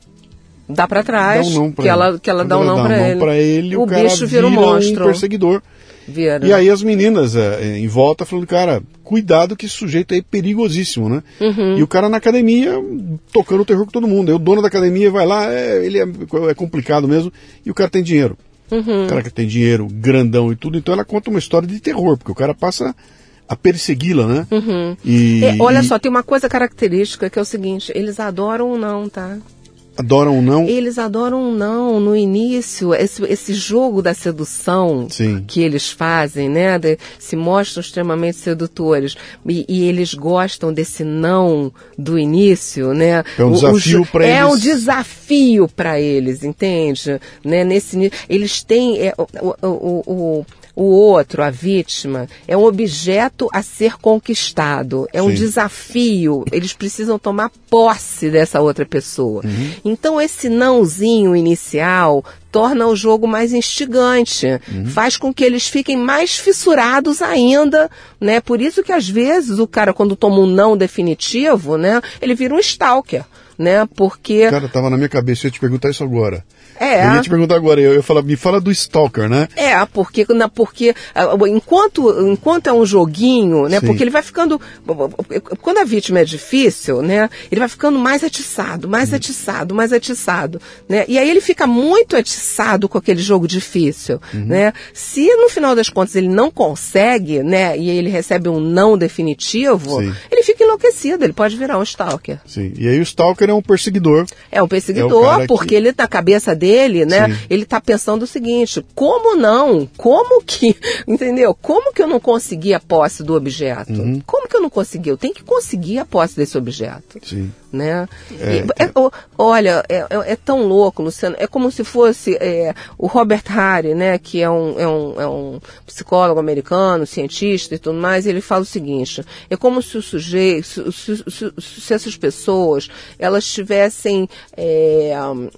Dá pra trás, dá um não pra que, ele. ela, que ela dá um ela não dá pra um ele. Não pra ele. O, o cara bicho vira um vira monstro. um perseguidor. Vira. E aí as meninas é, em volta falando, cara, cuidado que esse sujeito aí é perigosíssimo, né? Uhum. E o cara na academia tocando o terror com todo mundo. Aí o dono da academia vai lá, é, ele é, é complicado mesmo, e o cara tem dinheiro. Uhum. O cara que tem dinheiro, grandão e tudo, então ela conta uma história de terror, porque o cara passa a persegui-la, né? Uhum. E, é, olha e... só, tem uma coisa característica que é o seguinte, eles adoram o não, tá? Adoram o não? Eles adoram o não no início, esse, esse jogo da sedução Sim. que eles fazem, né? De, se mostram extremamente sedutores e, e eles gostam desse não do início, né? É um desafio para eles. É um desafio para eles, entende? Né? Nesse, eles têm é, o, o, o, o outro, a vítima, é um objeto a ser conquistado, é um Sim. desafio, eles precisam tomar posse dessa outra pessoa. Uhum. Então esse nãozinho inicial torna o jogo mais instigante, uhum. faz com que eles fiquem mais fissurados ainda, né? Por isso que às vezes o cara, quando toma um não definitivo, né, ele vira um stalker, né? Porque... Cara, tava na minha cabeça, eu ia te perguntar isso agora. É. Eu ia te perguntar agora, eu ia falar, me fala do stalker, né? É, porque, na, porque enquanto, enquanto é um joguinho, né? Sim. Porque ele vai ficando, quando a vítima é difícil, né? Ele vai ficando mais atiçado, mais uhum. atiçado, mais atiçado, né? E aí ele fica muito atiçado com aquele jogo difícil, uhum. né? Se no final das contas ele não consegue, né? E ele recebe um não definitivo, Sim. ele fica enlouquecido, ele pode virar um stalker. Sim, e aí o stalker é um perseguidor. É um perseguidor, é porque que... ele, na cabeça dele, dele, né? Sim. Ele tá pensando o seguinte, como não? Como que, entendeu? Como que eu não consegui a posse do objeto? Uhum. Como que eu não consegui? Eu tenho que conseguir a posse desse objeto. Sim. Né? É, e, é, olha, é, é, é tão louco, Luciano, é como se fosse é, o Robert Harry, né? Que é um, é, um, é um psicólogo americano, cientista e tudo mais, e ele fala o seguinte, é como se o sujeito, se, se, se, se essas pessoas, elas tivessem... É,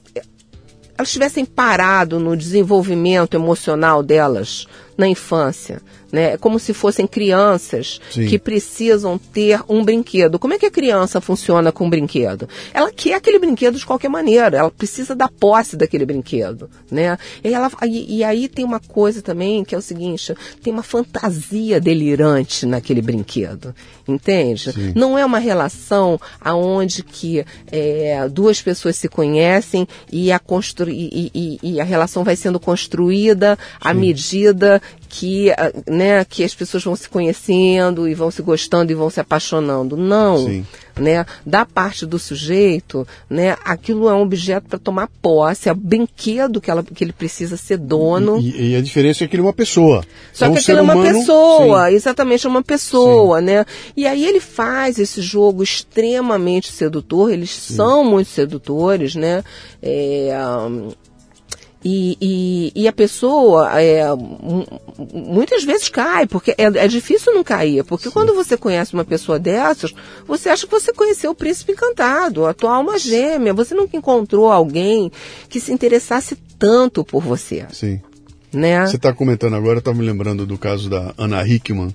elas tivessem parado no desenvolvimento emocional delas na infância, né? É como se fossem crianças Sim. que precisam ter um brinquedo. Como é que a criança funciona com um brinquedo? Ela quer aquele brinquedo de qualquer maneira, ela precisa da posse daquele brinquedo, né? E, ela, e, e aí tem uma coisa também que é o seguinte, tem uma fantasia delirante naquele brinquedo, entende? Sim. Não é uma relação aonde que é, duas pessoas se conhecem e a, constru... e, e, e a relação vai sendo construída à Sim. medida que, né, que as pessoas vão se conhecendo e vão se gostando e vão se apaixonando. Não. Sim. Né? Da parte do sujeito, né, aquilo é um objeto para tomar posse, é um brinquedo que, ela, que ele precisa ser dono. E, e a diferença é que ele é uma pessoa. Só é um que aquilo é uma humano, pessoa, sim. exatamente, é uma pessoa, sim. né? E aí ele faz esse jogo extremamente sedutor, eles sim. são muito sedutores, né? É, um, E, e, e a pessoa é, muitas vezes cai, porque é, é difícil não cair, porque Sim. quando você conhece uma pessoa dessas, você acha que você conheceu o príncipe encantado, a tua alma gêmea, você nunca encontrou alguém que se interessasse tanto por você. Sim. Né? Você está comentando agora, eu estava me lembrando do caso da Anna Hickman,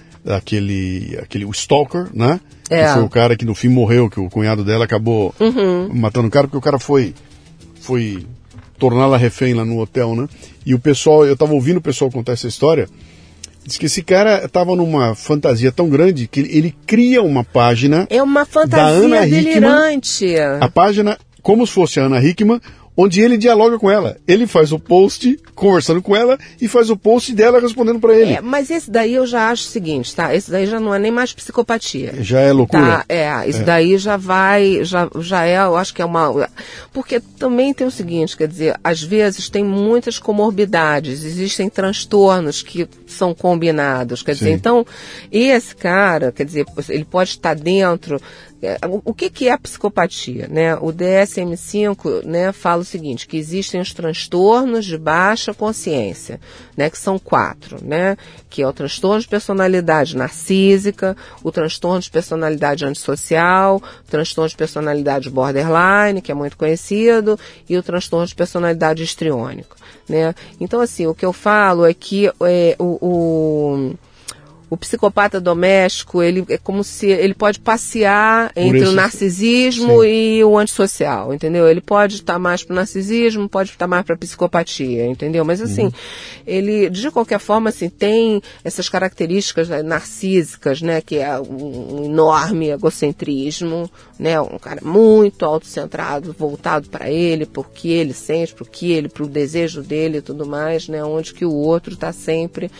daquele aquele, o Stalker, né? É. Que foi o cara que no fim morreu, que o cunhado dela acabou uhum. matando o cara, porque o cara foi... foi torná-la refém lá no hotel, né? E o pessoal, eu tava ouvindo o pessoal contar essa história, diz que esse cara tava numa fantasia tão grande que ele, ele cria uma página... É uma fantasia da Anna delirante. Hickman, a página, como se fosse a Anna Hickman, onde ele dialoga com ela. Ele faz o post conversando com ela e faz o post dela respondendo para ele. É, mas esse daí eu já acho o seguinte, tá? Esse daí já não é nem mais psicopatia. Já é loucura? Tá? É, isso é. daí já vai, já, já é, eu acho que é uma... Porque também tem o seguinte, quer dizer, às vezes tem muitas comorbidades, existem transtornos que são combinados, quer Sim. dizer, então, esse cara, quer dizer, ele pode estar dentro... O que, que é a psicopatia, né? O D S M cinco, né, fala o seguinte, que existem os transtornos de baixa consciência, né, que são quatro, né, que é o transtorno de personalidade narcísica, o transtorno de personalidade antissocial, o transtorno de personalidade borderline, que é muito conhecido, e o transtorno de personalidade histriônica, né? Então, assim, o que eu falo é que é, o... o O psicopata doméstico, ele é como se ele pode passear entre o narcisismo Sim. e o antissocial, entendeu? Ele pode estar mais para o narcisismo, pode estar mais para a psicopatia, entendeu? Mas assim, uhum. ele, de qualquer forma, assim, tem essas características narcísicas, né? Que é um, um enorme egocentrismo, né? Um cara muito autocentrado, voltado para ele, porque ele sente, para o que ele, para o desejo dele e tudo mais, né? Onde que o outro está sempre...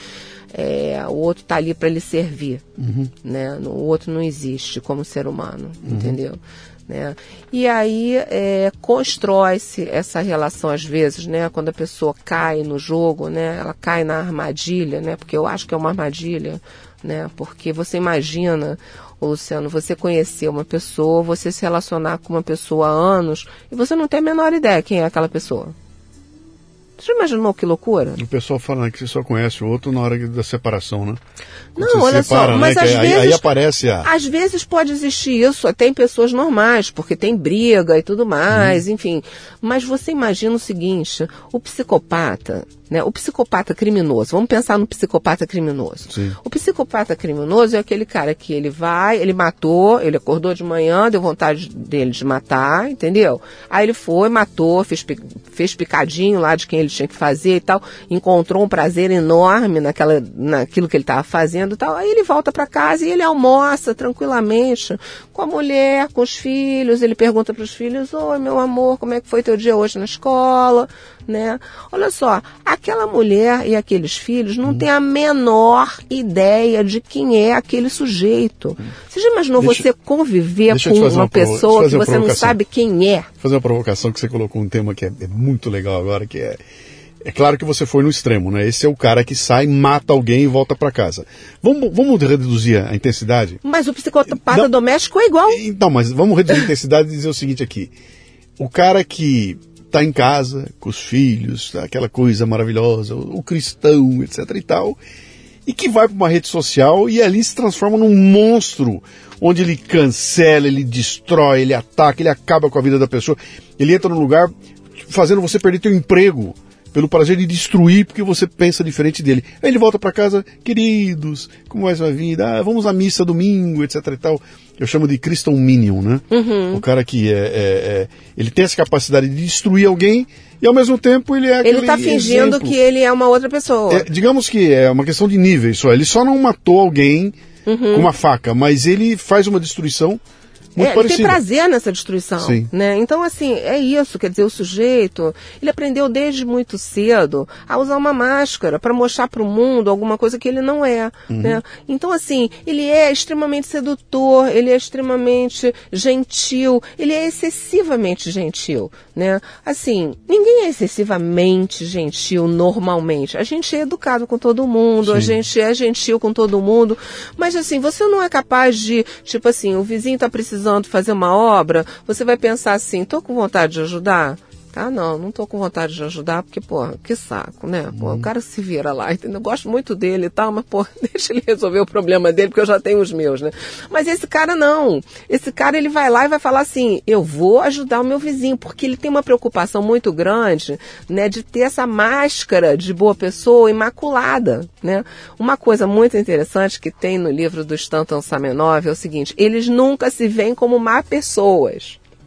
É, o outro está ali para lhe servir, uhum. né? O outro não existe como ser humano, uhum. entendeu? Né? E aí é, constrói-se essa relação às vezes, né? Quando a pessoa cai no jogo, né? Ela cai na armadilha, né? Porque eu acho que é uma armadilha, né? Porque você imagina, Luciano, você conhecer uma pessoa, você se relacionar com uma pessoa há anos e você não tem a menor ideia quem é aquela pessoa. Você já imaginou que loucura? O pessoal fala que você só conhece o outro na hora da separação, né? Quando não, olha separa, só, mas né? às aí, vezes... Aí aparece a... Às vezes pode existir isso, até em pessoas normais, porque tem briga e tudo mais, hum. enfim. Mas você imagina o seguinte, o psicopata... Né? O psicopata criminoso, vamos pensar no psicopata criminoso. Sim. O psicopata criminoso é aquele cara que ele vai, ele matou, ele acordou de manhã, deu vontade dele de matar, entendeu? Aí ele foi, matou, fez, fez picadinho lá de quem ele tinha que fazer e tal, encontrou um prazer enorme naquela, naquilo que ele estava fazendo e tal, aí ele volta para casa e ele almoça tranquilamente com a mulher, com os filhos, ele pergunta para os filhos, oi meu amor, como é que foi teu dia hoje na escola? Né? Olha só, aquela mulher e aqueles filhos não hum. têm a menor ideia de quem é aquele sujeito. Você já imaginou deixa, você conviver com uma, uma pessoa que você não sabe quem é? Vou fazer uma provocação que você colocou um tema que é, é muito legal agora, que é... É claro que você foi no extremo, né? Esse é o cara que sai, mata alguém e volta para casa. Vamos, vamos reduzir a intensidade? Mas o psicopata não, doméstico é igual. Então, mas vamos reduzir a intensidade e dizer o seguinte aqui. O cara que está em casa, com os filhos, aquela coisa maravilhosa, o, o cristão, etc e tal, e que vai para uma rede social e ali se transforma num monstro, onde ele cancela, ele destrói, ele ataca, ele acaba com a vida da pessoa. Ele entra num lugar fazendo você perder teu emprego, pelo prazer de destruir, porque você pensa diferente dele. Aí ele volta para casa, queridos, como vai sua vida? Ah, vamos à missa domingo, etc e tal. Eu chamo de Christian Minion, né? Uhum. O cara que é, é, é... Ele tem essa capacidade de destruir alguém e, ao mesmo tempo, ele é aquele Ele tá fingindo exemplo. que ele é uma outra pessoa. É, digamos que é uma questão de níveis só. Ele só não matou alguém uhum. com uma faca, mas ele faz uma destruição muito é, ele tem prazer nessa destruição, Sim. né? Então, assim, é isso, quer dizer, o sujeito, ele aprendeu desde muito cedo a usar uma máscara para mostrar para o mundo alguma coisa que ele não é, uhum. né? Então, assim, ele é extremamente sedutor, ele é extremamente gentil, ele é excessivamente gentil, né? Assim, ninguém é excessivamente gentil normalmente. A gente é educado com todo mundo, Sim. a gente é gentil com todo mundo, mas, assim, você não é capaz de, tipo assim, o vizinho está precisando de fazer uma obra, você vai pensar assim, tô com vontade de ajudar? Tá, não, não tô com vontade de ajudar, porque, porra, que saco, né? Pô, uhum. o cara se vira lá, entendeu? Eu gosto muito dele e tal, mas, pô, deixa ele resolver o problema dele, porque eu já tenho os meus, né? Mas esse cara não. Esse cara, ele vai lá e vai falar assim, eu vou ajudar o meu vizinho, porque ele tem uma preocupação muito grande, né, de ter essa máscara de boa pessoa imaculada, né? Uma coisa muito interessante que tem no livro do Stanton Samenov é o seguinte, eles nunca se veem como má pessoas.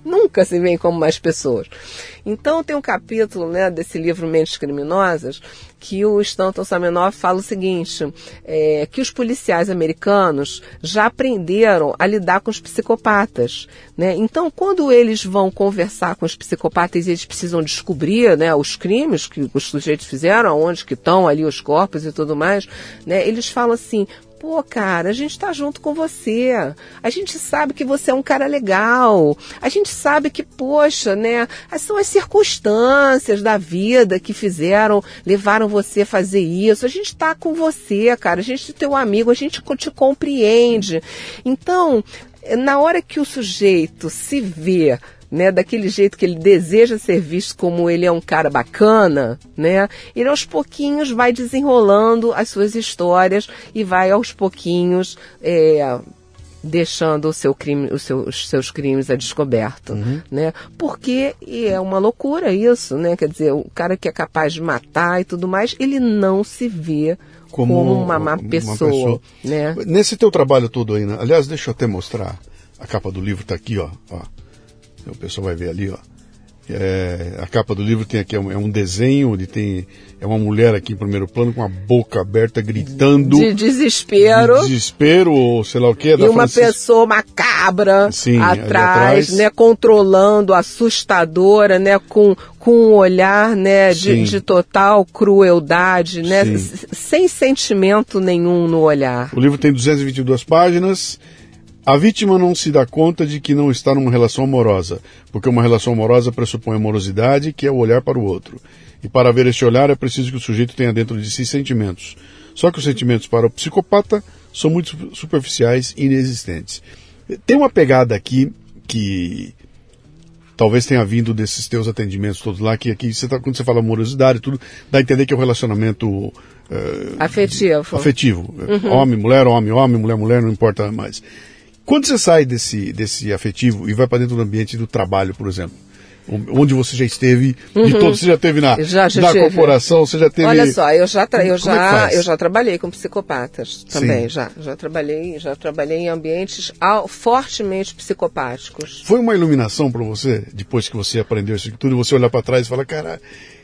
nunca se veem como mais pessoas. Então tem um capítulo, né, desse livro Mentes Criminosas, que o Stanton Semenoff fala o seguinte, é, que os policiais americanos já aprenderam a lidar com os psicopatas, né? Então, quando eles vão conversar com os psicopatas e eles precisam descobrir, né, os crimes que os sujeitos fizeram, onde que estão ali os corpos e tudo mais, né, eles falam assim, pô, cara, a gente tá junto com você, a gente sabe que você é um cara legal, a gente sabe que, poxa, né, são as circunstâncias da vida que fizeram, levaram você a fazer isso, a gente tá com você, cara, a gente é teu amigo, a gente te compreende. Então, na hora que o sujeito se vê, né, daquele jeito que ele deseja ser visto como ele é um cara bacana, né, ele aos pouquinhos vai desenrolando as suas histórias e vai aos pouquinhos é, deixando o seu crime, os, seus, os seus crimes a descoberto, uhum. né, porque e é uma loucura isso, né, quer dizer, o cara que é capaz de matar e tudo mais, ele não se vê como, como uma má pessoa, uma pessoa. Né. Nesse teu trabalho todo aí, né? Aliás, deixa eu até mostrar, a capa do livro está aqui, ó, ó. O pessoal vai ver ali, ó. É, a capa do livro tem aqui, é um, é um desenho, onde tem é uma mulher aqui em primeiro plano com a boca aberta, gritando. De desespero. De desespero, ou sei lá o que. E uma Francis... pessoa macabra Sim, atrás, atrás, né, controlando, assustadora, né, com, com um olhar, né, de, de total crueldade, né, sem sentimento nenhum no olhar. O livro tem duzentas e vinte e duas páginas. A vítima não se dá conta de que não está numa relação amorosa, porque uma relação amorosa pressupõe amorosidade, que é o olhar para o outro. E para haver este olhar é preciso que o sujeito tenha dentro de si sentimentos. Só que os sentimentos para o psicopata são muito superficiais e inexistentes. Tem uma pegada aqui que talvez tenha vindo desses teus atendimentos todos lá, que aqui você tá, quando você fala amorosidade, tudo dá a entender que é um relacionamento uh, afetivo. afetivo. Uhum. Homem, mulher, homem, homem, mulher, mulher, não importa mais. Quando você sai desse, desse afetivo e vai para dentro do ambiente do trabalho, por exemplo, onde você já esteve, uhum. de todos, você já esteve na, já, já na corporação, você já teve... Olha só, eu já, tra... eu já, é eu já trabalhei com psicopatas também, Sim. já, já trabalhei, já trabalhei em ambientes al... fortemente psicopáticos. Foi uma iluminação para você, depois que você aprendeu isso tudo, você olhar para trás e falar, cara,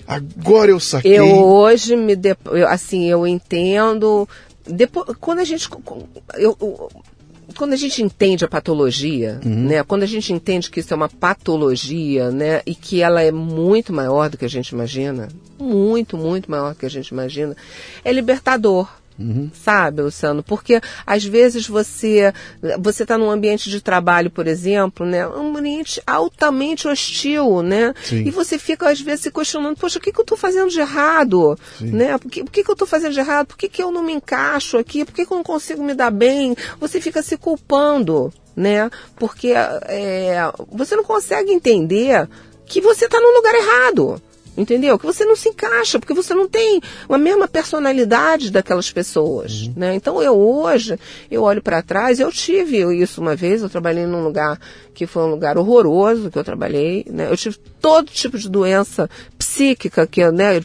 agora eu saquei... Eu hoje me, de... eu, assim, eu entendo, depois, quando a gente... Eu, eu... Quando a gente entende a patologia, uhum. né, quando a gente entende que isso é uma patologia, né, e que ela é muito maior do que a gente imagina, muito, muito maior do que a gente imagina, é libertador. Uhum. Sabe, Luciano? Porque às vezes você você está num ambiente de trabalho, por exemplo, né? Um ambiente altamente hostil, né? Sim. E você fica às vezes se questionando, poxa, o que, que eu estou fazendo de errado? Né? Por que, por que, que eu estou fazendo de errado? Por que, que eu não me encaixo aqui? Por que, que eu não consigo me dar bem? Você fica se culpando, né? Porque é, você não consegue entender que você está no lugar errado. Entendeu? Que você não se encaixa, porque você não tem a mesma personalidade daquelas pessoas, uhum. né? Então eu hoje, eu olho para trás, eu tive isso uma vez, eu trabalhei num lugar que foi um lugar horroroso que eu trabalhei, né? Eu tive todo tipo de doença psíquica, que, né,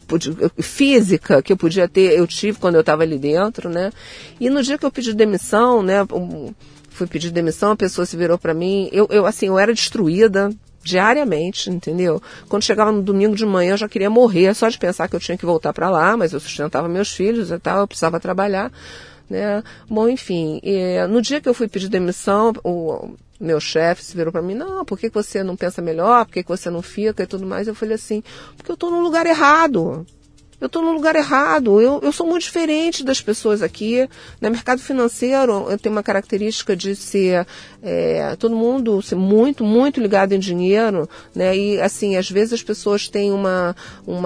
física que eu podia ter, eu tive quando eu estava ali dentro, né? E no dia que eu pedi demissão, né, fui pedir demissão, a pessoa se virou para mim, eu, eu assim, eu era destruída, diariamente, entendeu? Quando chegava no domingo de manhã eu já queria morrer, só de pensar que eu tinha que voltar para lá, mas eu sustentava meus filhos e tal, eu precisava trabalhar, né? Bom, enfim, e, no dia que eu fui pedir demissão, o meu chefe se virou para mim, não, por que você não pensa melhor, por que você não fica e tudo mais? Eu falei assim, porque eu estou no lugar errado. Eu estou no lugar errado, eu, eu sou muito diferente das pessoas aqui. No mercado financeiro, eu tenho uma característica de ser, é, todo mundo ser muito, muito ligado em dinheiro, né? E, assim, às vezes as pessoas têm uma,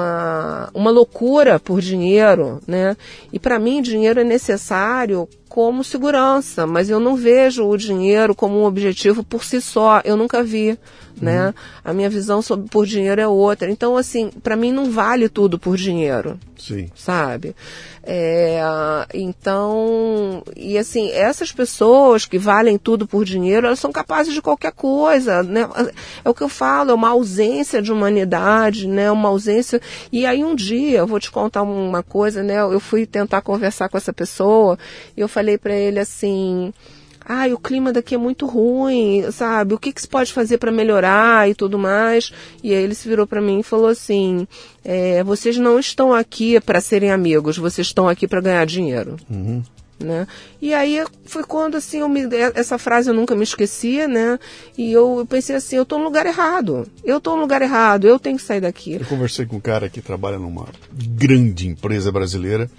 uma, uma loucura por dinheiro, né? E, para mim, dinheiro é necessário como segurança, mas eu não vejo o dinheiro como um objetivo por si só, eu nunca vi. Né? Uhum. A minha visão sobre por dinheiro é outra. Então, assim, para mim não vale tudo por dinheiro. Sim. Sabe? É, então, e assim, essas pessoas que valem tudo por dinheiro, elas são capazes de qualquer coisa, né? É o que eu falo, é uma ausência de humanidade, né? Uma ausência. E aí um dia, eu vou te contar uma coisa, né? Eu fui tentar conversar com essa pessoa e eu falei para ele assim, ai, o clima daqui é muito ruim, sabe? O que, que se pode fazer para melhorar e tudo mais? E aí ele se virou para mim e falou assim, é, vocês não estão aqui para serem amigos, vocês estão aqui para ganhar dinheiro. Uhum. Né? E aí foi quando assim, eu me, essa frase eu nunca me esquecia, né? E eu, eu pensei assim, eu estou no lugar errado, eu estou no lugar errado, eu tenho que sair daqui. Eu conversei com um cara que trabalha numa grande empresa brasileira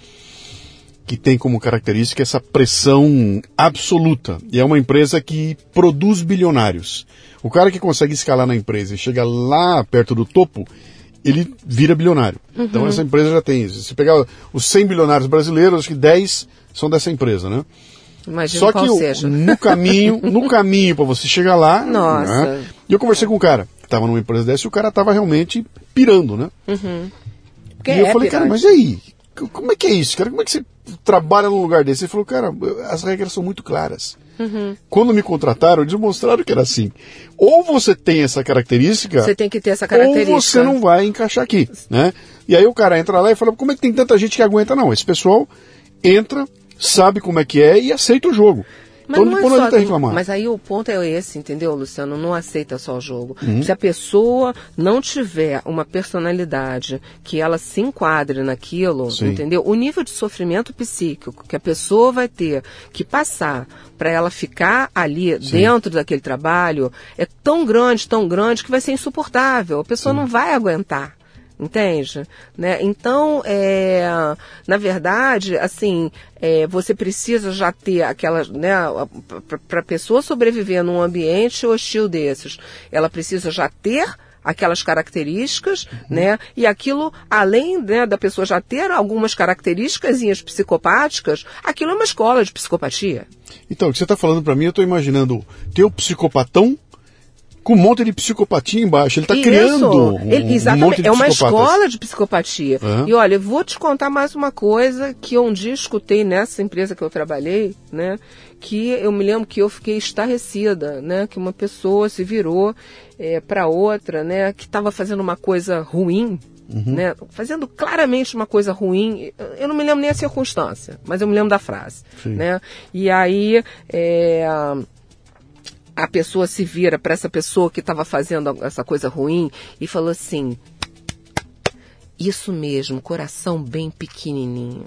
que tem como característica essa pressão absoluta, e é uma empresa que produz bilionários. O cara que consegue escalar na empresa e chega lá perto do topo, ele vira bilionário. Uhum. Então essa empresa já tem isso. Se pegar os cem bilionários brasileiros, acho que dez são dessa empresa, né? Imagino Só qual que seja. no caminho, no caminho para você chegar lá, nossa. Né? E eu conversei com um cara que estava numa empresa dessa e o cara estava realmente pirando, né? Uhum. E eu é falei, pirante. cara, mas e aí? Como é que é isso, cara? Como é que você trabalha num lugar desse? Ele falou, cara, as regras são muito claras. Uhum. Quando me contrataram, eles mostraram que era assim. Ou você tem essa característica... Você tem que ter essa característica. Ou você não vai encaixar aqui, né? E aí o cara entra lá e fala, como é que tem tanta gente que aguenta? Não, esse pessoal entra, sabe como é que é e aceita o jogo. Mas então, não não é só, adianta reclamar. mas aí o ponto é esse, entendeu, Luciano? Não aceita só o jogo. Uhum. Se a pessoa não tiver uma personalidade que ela se enquadre naquilo, Sim. entendeu? O nível de sofrimento psíquico que a pessoa vai ter que passar para ela ficar ali Sim. dentro daquele trabalho é tão grande, tão grande, que vai ser insuportável. A pessoa Sim. não vai aguentar. Entende? Né? Então, é, na verdade, assim, é, você precisa já ter aquela, né, para a pessoa sobreviver num ambiente hostil desses, ela precisa já ter aquelas características, uhum. né? E aquilo, além, né, da pessoa já ter algumas características psicopáticas, aquilo é uma escola de psicopatia. Então, o que você está falando para mim, eu estou imaginando ter o psicopatão com um monte de psicopatia embaixo. Ele está criando um, Ele, exatamente, um monte de é uma psicopatas. escola de psicopatia. Uhum. E olha, eu vou te contar mais uma coisa que eu um dia escutei nessa empresa que eu trabalhei, né? Que eu me lembro que eu fiquei estarrecida, né? Que uma pessoa se virou é, para outra, né? Que estava fazendo uma coisa ruim, uhum. né? Fazendo claramente uma coisa ruim. Eu não me lembro nem a circunstância, mas eu me lembro da frase, Sim. né? E aí... É, a pessoa se vira para essa pessoa que estava fazendo essa coisa ruim e falou assim, isso mesmo, coração bem pequenininho.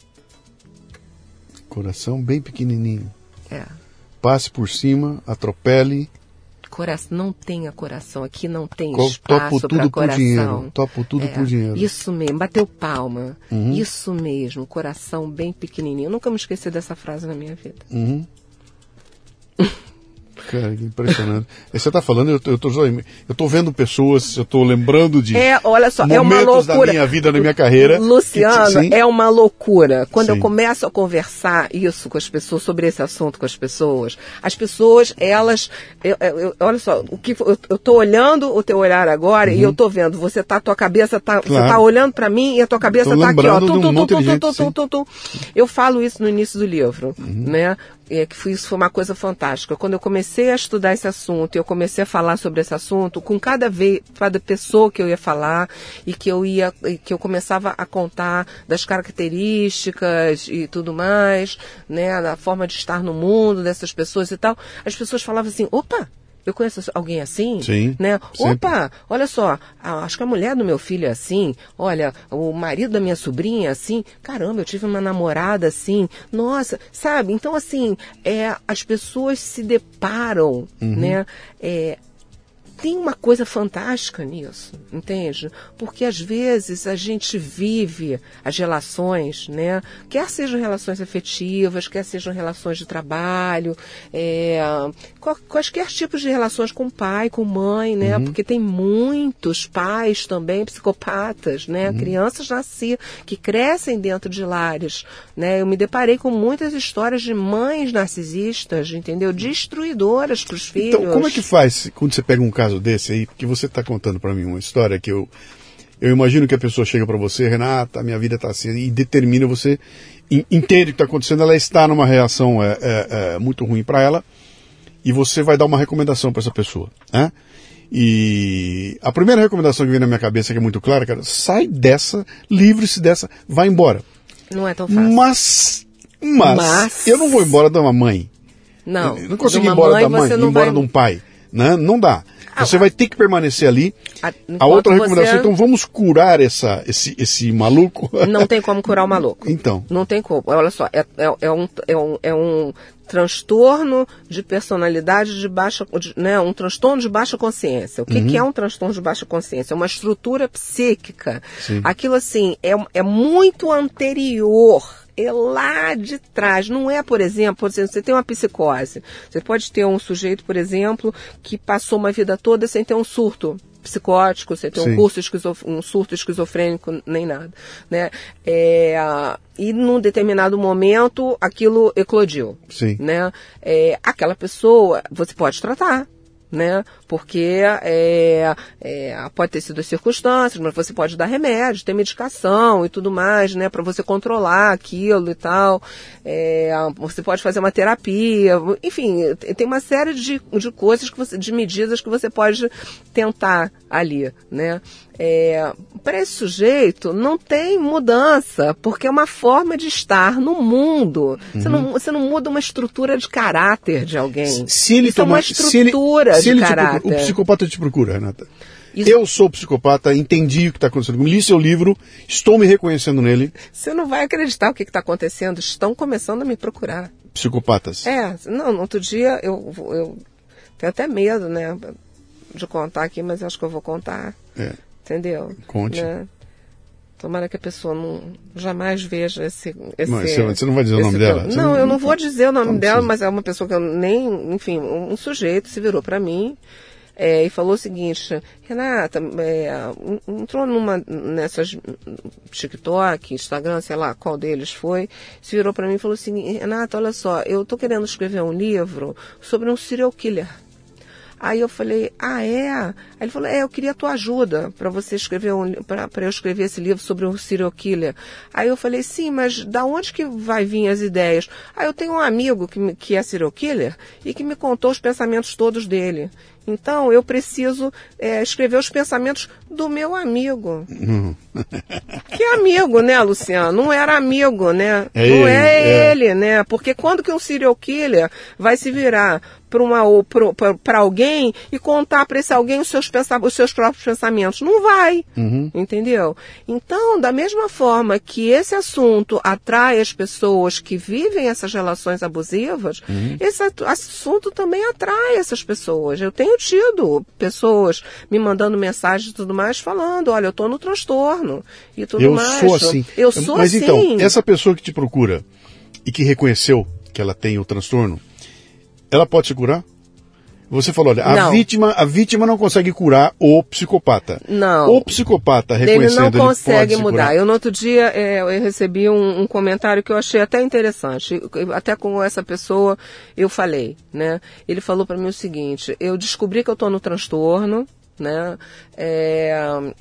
Coração bem pequenininho. É. Passe por cima, atropele. Coração, não tenha coração, aqui não tem Co- espaço para coração. Por dinheiro. Topo tudo é, por dinheiro. Isso mesmo, bateu palma. Uhum. Isso mesmo, coração bem pequenininho. Eu nunca me esqueci dessa frase na minha vida. Uhum. Cara, que impressionante. Você está falando, eu, eu, tô, eu tô vendo pessoas, eu estou lembrando de é, olha só, momentos é uma loucura. da minha vida, da minha carreira. Luciano, que, é uma loucura. Quando sim. eu começo a conversar isso com as pessoas, sobre esse assunto com as pessoas, as pessoas, elas, eu, eu, olha só, o que, eu estou olhando o teu olhar agora uhum. e eu estou vendo, você tá, tua cabeça tá, claro. Você tá olhando para mim e a tua cabeça tô tá aqui, ó. Tum, um tum, tum, tum, tum, tum, tum. Eu falo isso no início do livro, uhum. né? É, que foi, isso foi uma coisa fantástica. Quando eu comecei a estudar esse assunto, eu comecei a falar sobre esse assunto, com cada vez, cada pessoa que eu ia falar e que eu ia, que eu começava a contar das características e tudo mais, né, da forma de estar no mundo dessas pessoas e tal, as pessoas falavam assim, opa, eu conheço alguém assim, Sim, né? sempre. Opa, olha só, acho que a mulher do meu filho é assim, olha, o marido da minha sobrinha é assim, caramba, eu tive uma namorada assim, nossa, sabe? Então, assim, é, as pessoas se deparam, uhum. né? É, tem uma coisa fantástica nisso, entende? Porque às vezes a gente vive as relações, né? Quer sejam relações afetivas, quer sejam relações de trabalho, é, quaisquer tipos de relações com pai, com mãe, né? Uhum. Porque tem muitos pais também psicopatas, né? Uhum. Crianças nascidas, que crescem dentro de lares, né? Eu me deparei com muitas histórias de mães narcisistas, entendeu? Destruidoras para os filhos. Então, como é que faz quando você pega um caso desse aí, porque você está contando para mim uma história que eu, eu imagino que a pessoa chega para você, Renata, minha vida está assim, e determina, você entende o que está acontecendo, ela está numa reação é, é, é, muito ruim para ela, e você vai dar uma recomendação para essa pessoa, né? E a primeira recomendação que vem na minha cabeça, que é muito clara, cara, sai dessa, livre-se dessa, vai embora. Não é tão fácil. Mas, mas, mas... eu não vou embora da mamãe. Não. Não consegue ir De uma embora mãe, da mãe, você ir não embora vai- de um pai. Né? Não dá. Ah, Você vai ter que permanecer ali. A- A enquanto outra recomendação, você- então vamos curar essa, esse, esse maluco? Não tem como curar o maluco. Então. Não tem como. Olha só, é, é, é um, é, um, é um transtorno de personalidade de baixa, de, né, um transtorno de baixa consciência. O que, Uhum. que é um transtorno de baixa consciência? É uma estrutura psíquica. Sim. Aquilo assim é, é muito anterior. É lá de trás. Não é, por exemplo, por exemplo, você tem uma psicose. Você pode ter um sujeito, por exemplo, que passou uma vida toda sem ter um surto psicótico, sem ter Sim. um, curso esquizof- um surto esquizofrênico, nem nada. Né? É, e num determinado momento aquilo eclodiu. Sim. Né? É, aquela pessoa você pode tratar. Né? Porque é, é, pode ter sido as circunstâncias, mas você pode dar remédio, ter medicação e tudo mais, né? Para você controlar aquilo e tal. É, você pode fazer uma terapia, enfim, tem uma série de, de coisas, que você, de medidas que você pode tentar ali, né? É, para esse sujeito não tem mudança, porque é uma forma de estar no mundo. Uhum. Você, não, você não muda uma estrutura de caráter de alguém. Se ele Isso toma, é uma estrutura se ele, se de ele caráter. Procura, o psicopata te procura, Renata. Isso. Eu sou psicopata, entendi o que está acontecendo comigo, li seu livro, estou me reconhecendo nele. Você não vai acreditar o que está acontecendo. Estão começando a me procurar. Psicopatas. É, não, no outro dia eu, eu tenho até medo, né, de contar aqui, mas acho que eu vou contar. É. Entendeu? Conte. Né? Tomara que a pessoa não jamais veja esse... esse Mas você não vai dizer o nome dela? Não, não, eu não vou dizer o nome não dela, precisa. mas é uma pessoa que eu nem... Enfim, um, um sujeito se virou para mim é, e falou o seguinte: Renata, é, entrou numa nessas TikTok, Instagram, sei lá qual deles foi, se virou para mim e falou assim: Renata, olha só, eu tô querendo escrever um livro sobre um serial killer. Aí eu falei, ah, é? Aí ele falou, é, eu queria a tua ajuda para você escrever um, para eu escrever esse livro sobre um serial killer. Aí eu falei, sim, mas da onde que vai vir as ideias? Aí eu tenho um amigo que, me, que é serial killer e que me contou os pensamentos todos dele. Então eu preciso é, escrever os pensamentos do meu amigo. Uhum. Que amigo, né, Luciano? Não era amigo, né? É Não ele, é, é. ele, né? Porque quando que um serial killer vai se virar para uma para alguém e contar para esse alguém os seus, pensa, os seus próprios pensamentos? Não vai, Uhum. entendeu? Então, da mesma forma que esse assunto atrai as pessoas que vivem essas relações abusivas, Uhum. esse assunto também atrai essas pessoas. Eu tenho tido pessoas me mandando mensagens e tudo mais falando, olha, eu estou no transtorno e tudo Eu mais. sou assim. Eu sou Mas assim. então, essa pessoa que te procura e que reconheceu que ela tem o transtorno, ela pode se curar? Você falou, olha, a Não. vítima, a vítima não consegue curar o psicopata. Não. O psicopata Ele reconhecendo, não ele consegue pode se mudar. curar. Eu, no outro dia, é, eu recebi um, um comentário que eu achei até interessante. Eu- Até com essa pessoa eu falei, né? Ele falou para mim o seguinte: eu descobri que eu estou no transtorno, né? É,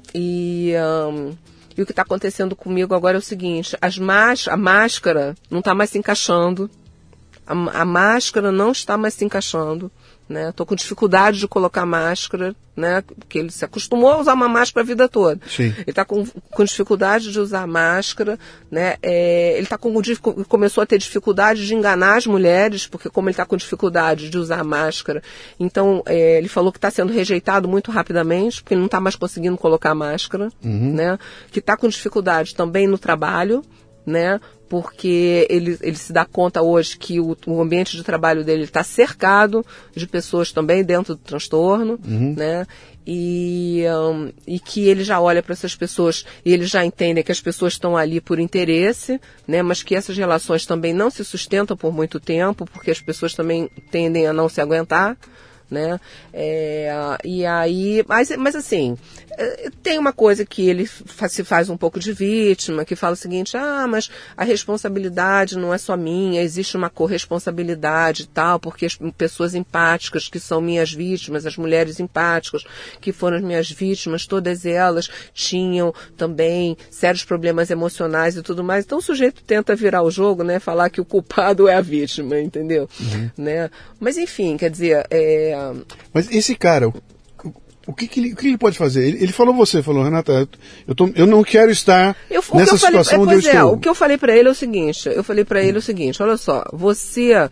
e, um, e o que está acontecendo comigo agora é o seguinte: as más, a máscara não está mais se encaixando. A, a máscara não está mais se encaixando, né? Estou com dificuldade de colocar máscara, né? Porque ele se acostumou a usar uma máscara a vida toda. Sim. Ele está com, com dificuldade de usar máscara, né? É, ele tá com, dificu- começou a ter dificuldade de enganar as mulheres, porque como ele está com dificuldade de usar máscara, então é, ele falou que está sendo rejeitado muito rapidamente, porque ele não está mais conseguindo colocar máscara, Uhum. né? Que está com dificuldade também no trabalho, né? Porque ele, ele se dá conta hoje que o, o ambiente de trabalho dele está cercado de pessoas também dentro do transtorno, Uhum. né? E, um, e que ele já olha para essas pessoas e ele já entende que as pessoas estão ali por interesse, né? Mas que essas relações também não se sustentam por muito tempo, porque as pessoas também tendem a não se aguentar, né? É, e aí, mas, mas assim, é, tem uma coisa que ele fa- se faz um pouco de vítima, que fala o seguinte: ah, mas a responsabilidade não é só minha, existe uma corresponsabilidade e tal, porque as pessoas empáticas que são minhas vítimas, as mulheres empáticas que foram as minhas vítimas, todas elas tinham também sérios problemas emocionais e tudo mais. Então o sujeito tenta virar o jogo, né? Falar que o culpado é a vítima, entendeu? Uhum. Né? Mas enfim, quer dizer, é, Mas esse cara, o, o, o que, que, ele, o que ele pode fazer? Ele, ele falou você, falou, Renata, eu, tô, eu não quero estar Eu, o que nessa eu falei, situação é, onde eu pois é, estou. o que eu falei pra ele é o seguinte, eu falei pra ele o seguinte, olha só, você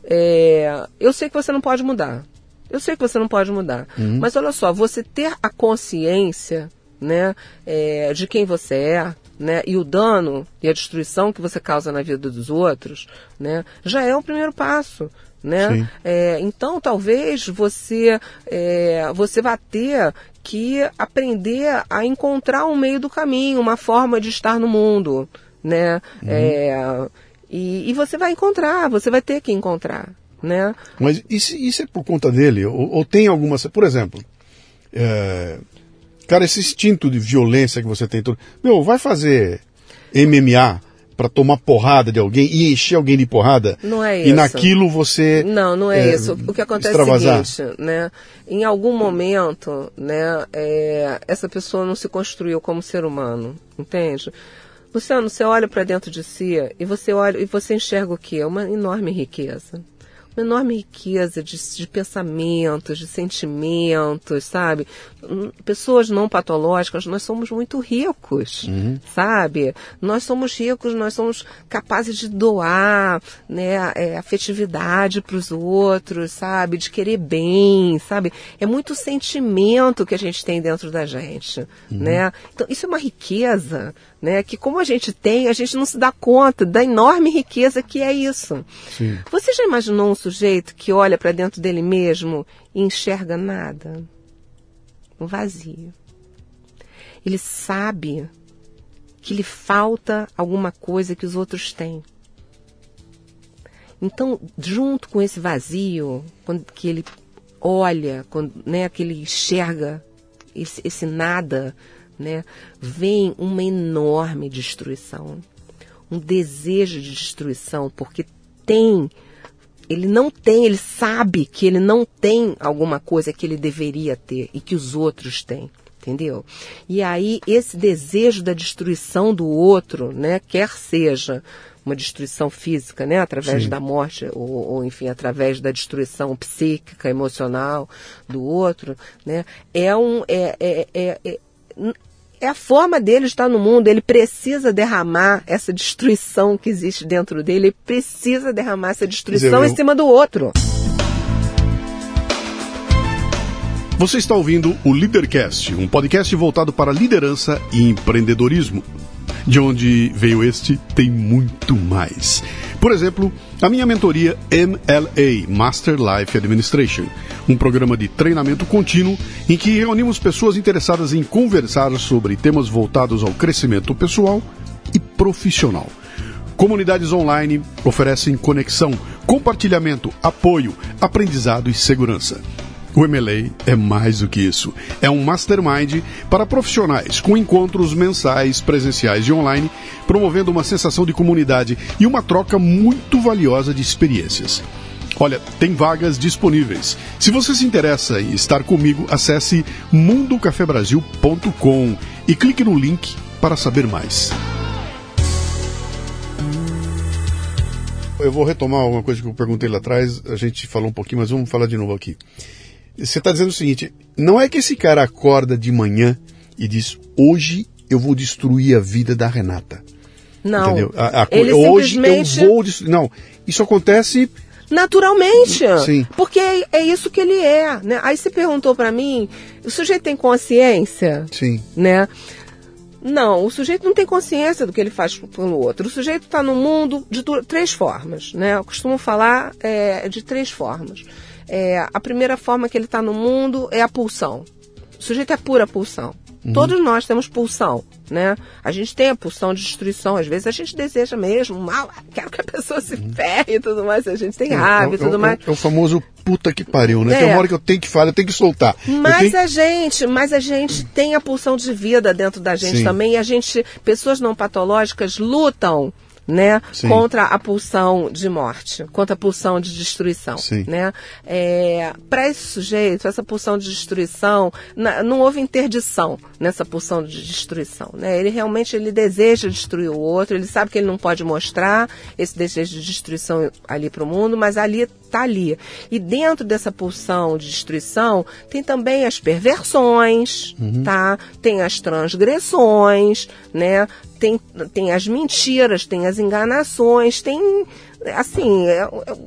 é, eu sei que você não pode mudar. Eu sei que você não pode mudar. Uhum. Mas olha só, você ter a consciência, né, é, de quem você é, né, e o dano e a destruição que você causa na vida dos outros, né, já é o primeiro passo. Né? É, então, talvez você, é, você vá ter que aprender a encontrar um meio do caminho, uma forma de estar no mundo. Né? Uhum. É, e, e você vai encontrar, você vai ter que encontrar. Né? Mas isso, isso é por conta dele? Ou, ou tem alguma... Por exemplo, é, cara, esse instinto de violência que você tem... Todo, meu, vai fazer M M A... para tomar porrada de alguém e encher alguém de porrada. Não é isso. E naquilo você... Não, não é, é isso. O que acontece extravasar. é o seguinte, né? Em algum momento, né, é, essa pessoa não se construiu como ser humano, entende? Luciano, você olha para dentro de si e você olha e você enxerga o quê? Uma enorme riqueza. Uma enorme riqueza de, de pensamentos, de sentimentos, sabe? Pessoas não patológicas, nós somos muito ricos, uhum. sabe? Nós somos ricos, nós somos capazes de doar, né, é, afetividade para os outros, sabe? De querer bem, sabe? É muito sentimento que a gente tem dentro da gente, uhum. né? Então, isso é uma riqueza, né, que como a gente tem, a gente não se dá conta da enorme riqueza que é isso. Sim. Você já imaginou um sujeito que olha para dentro dele mesmo e enxerga nada? Um vazio. Ele sabe que lhe falta alguma coisa que os outros têm. Então, junto com esse vazio, quando que ele olha, quando, né, que ele enxerga esse, esse nada, né, vem uma enorme destruição, um desejo de destruição, porque tem, ele não tem, ele sabe que ele não tem alguma coisa que ele deveria ter e que os outros têm, entendeu? E aí esse desejo da destruição do outro, né, quer seja uma destruição física, né, através Sim. da morte, ou, ou enfim, através da destruição psíquica, emocional do outro, né, é um, é, é, é, é É a forma dele estar no mundo, ele precisa derramar essa destruição que existe dentro dele, ele precisa derramar essa destruição dizer, eu... em cima do outro. Você está ouvindo o Leadercast, um podcast voltado para liderança e empreendedorismo. De onde veio este, tem muito mais. Por exemplo, a minha mentoria M L A, Master Life Administration, um programa de treinamento contínuo em que reunimos pessoas interessadas em conversar sobre temas voltados ao crescimento pessoal e profissional. Comunidades online oferecem conexão, compartilhamento, apoio, aprendizado e segurança. O M L A é mais do que isso. É um mastermind para profissionais, com encontros mensais, presenciais e online, promovendo uma sensação de comunidade e uma troca muito valiosa de experiências. Olha, tem vagas disponíveis. Se você se interessa em estar comigo, acesse mundo café brasil ponto com e clique no link para saber mais. Eu vou retomar uma coisa que eu perguntei lá atrás, a gente falou um pouquinho, mas vamos falar de novo aqui. Você está dizendo o seguinte, não é que esse cara acorda de manhã e diz, hoje eu vou destruir a vida da Renata. Não, entendeu? A, a, ele hoje simplesmente... eu vou destruir... Não, isso acontece... Naturalmente, Sim. Porque é, é isso que ele é, né? Aí você perguntou para mim, o sujeito tem consciência? Sim. Né? Não, o sujeito não tem consciência do que ele faz pelo outro. O sujeito está no mundo de três formas, né? Eu costumo falar é, de três formas. É, a primeira forma que ele está no mundo é a pulsão. O sujeito é pura pulsão. Uhum. Todos nós temos pulsão, né? A gente tem a pulsão de destruição. Às vezes a gente deseja mesmo mal, quero que a pessoa se ferre e tudo mais. A gente tem raiva e tudo é, mais. É o famoso puta que pariu, né? É. Tem uma hora que eu tenho que falar, eu tenho que soltar. Mas tenho... a gente, mas a gente tem a pulsão de vida dentro da gente Sim. também. E a gente, pessoas não patológicas lutam, né, contra a pulsão de morte, contra a pulsão de destruição, Sim. né? É, para esse sujeito, essa pulsão de destruição, na, não houve interdição nessa pulsão de destruição, né? Ele realmente ele deseja destruir o outro, ele sabe que ele não pode mostrar esse desejo de destruição ali para o mundo, mas ali está ali. E dentro dessa pulsão de destruição tem também as perversões, uhum. tá? Tem as transgressões, né? Tem, tem as mentiras, tem as enganações, tem, assim, é,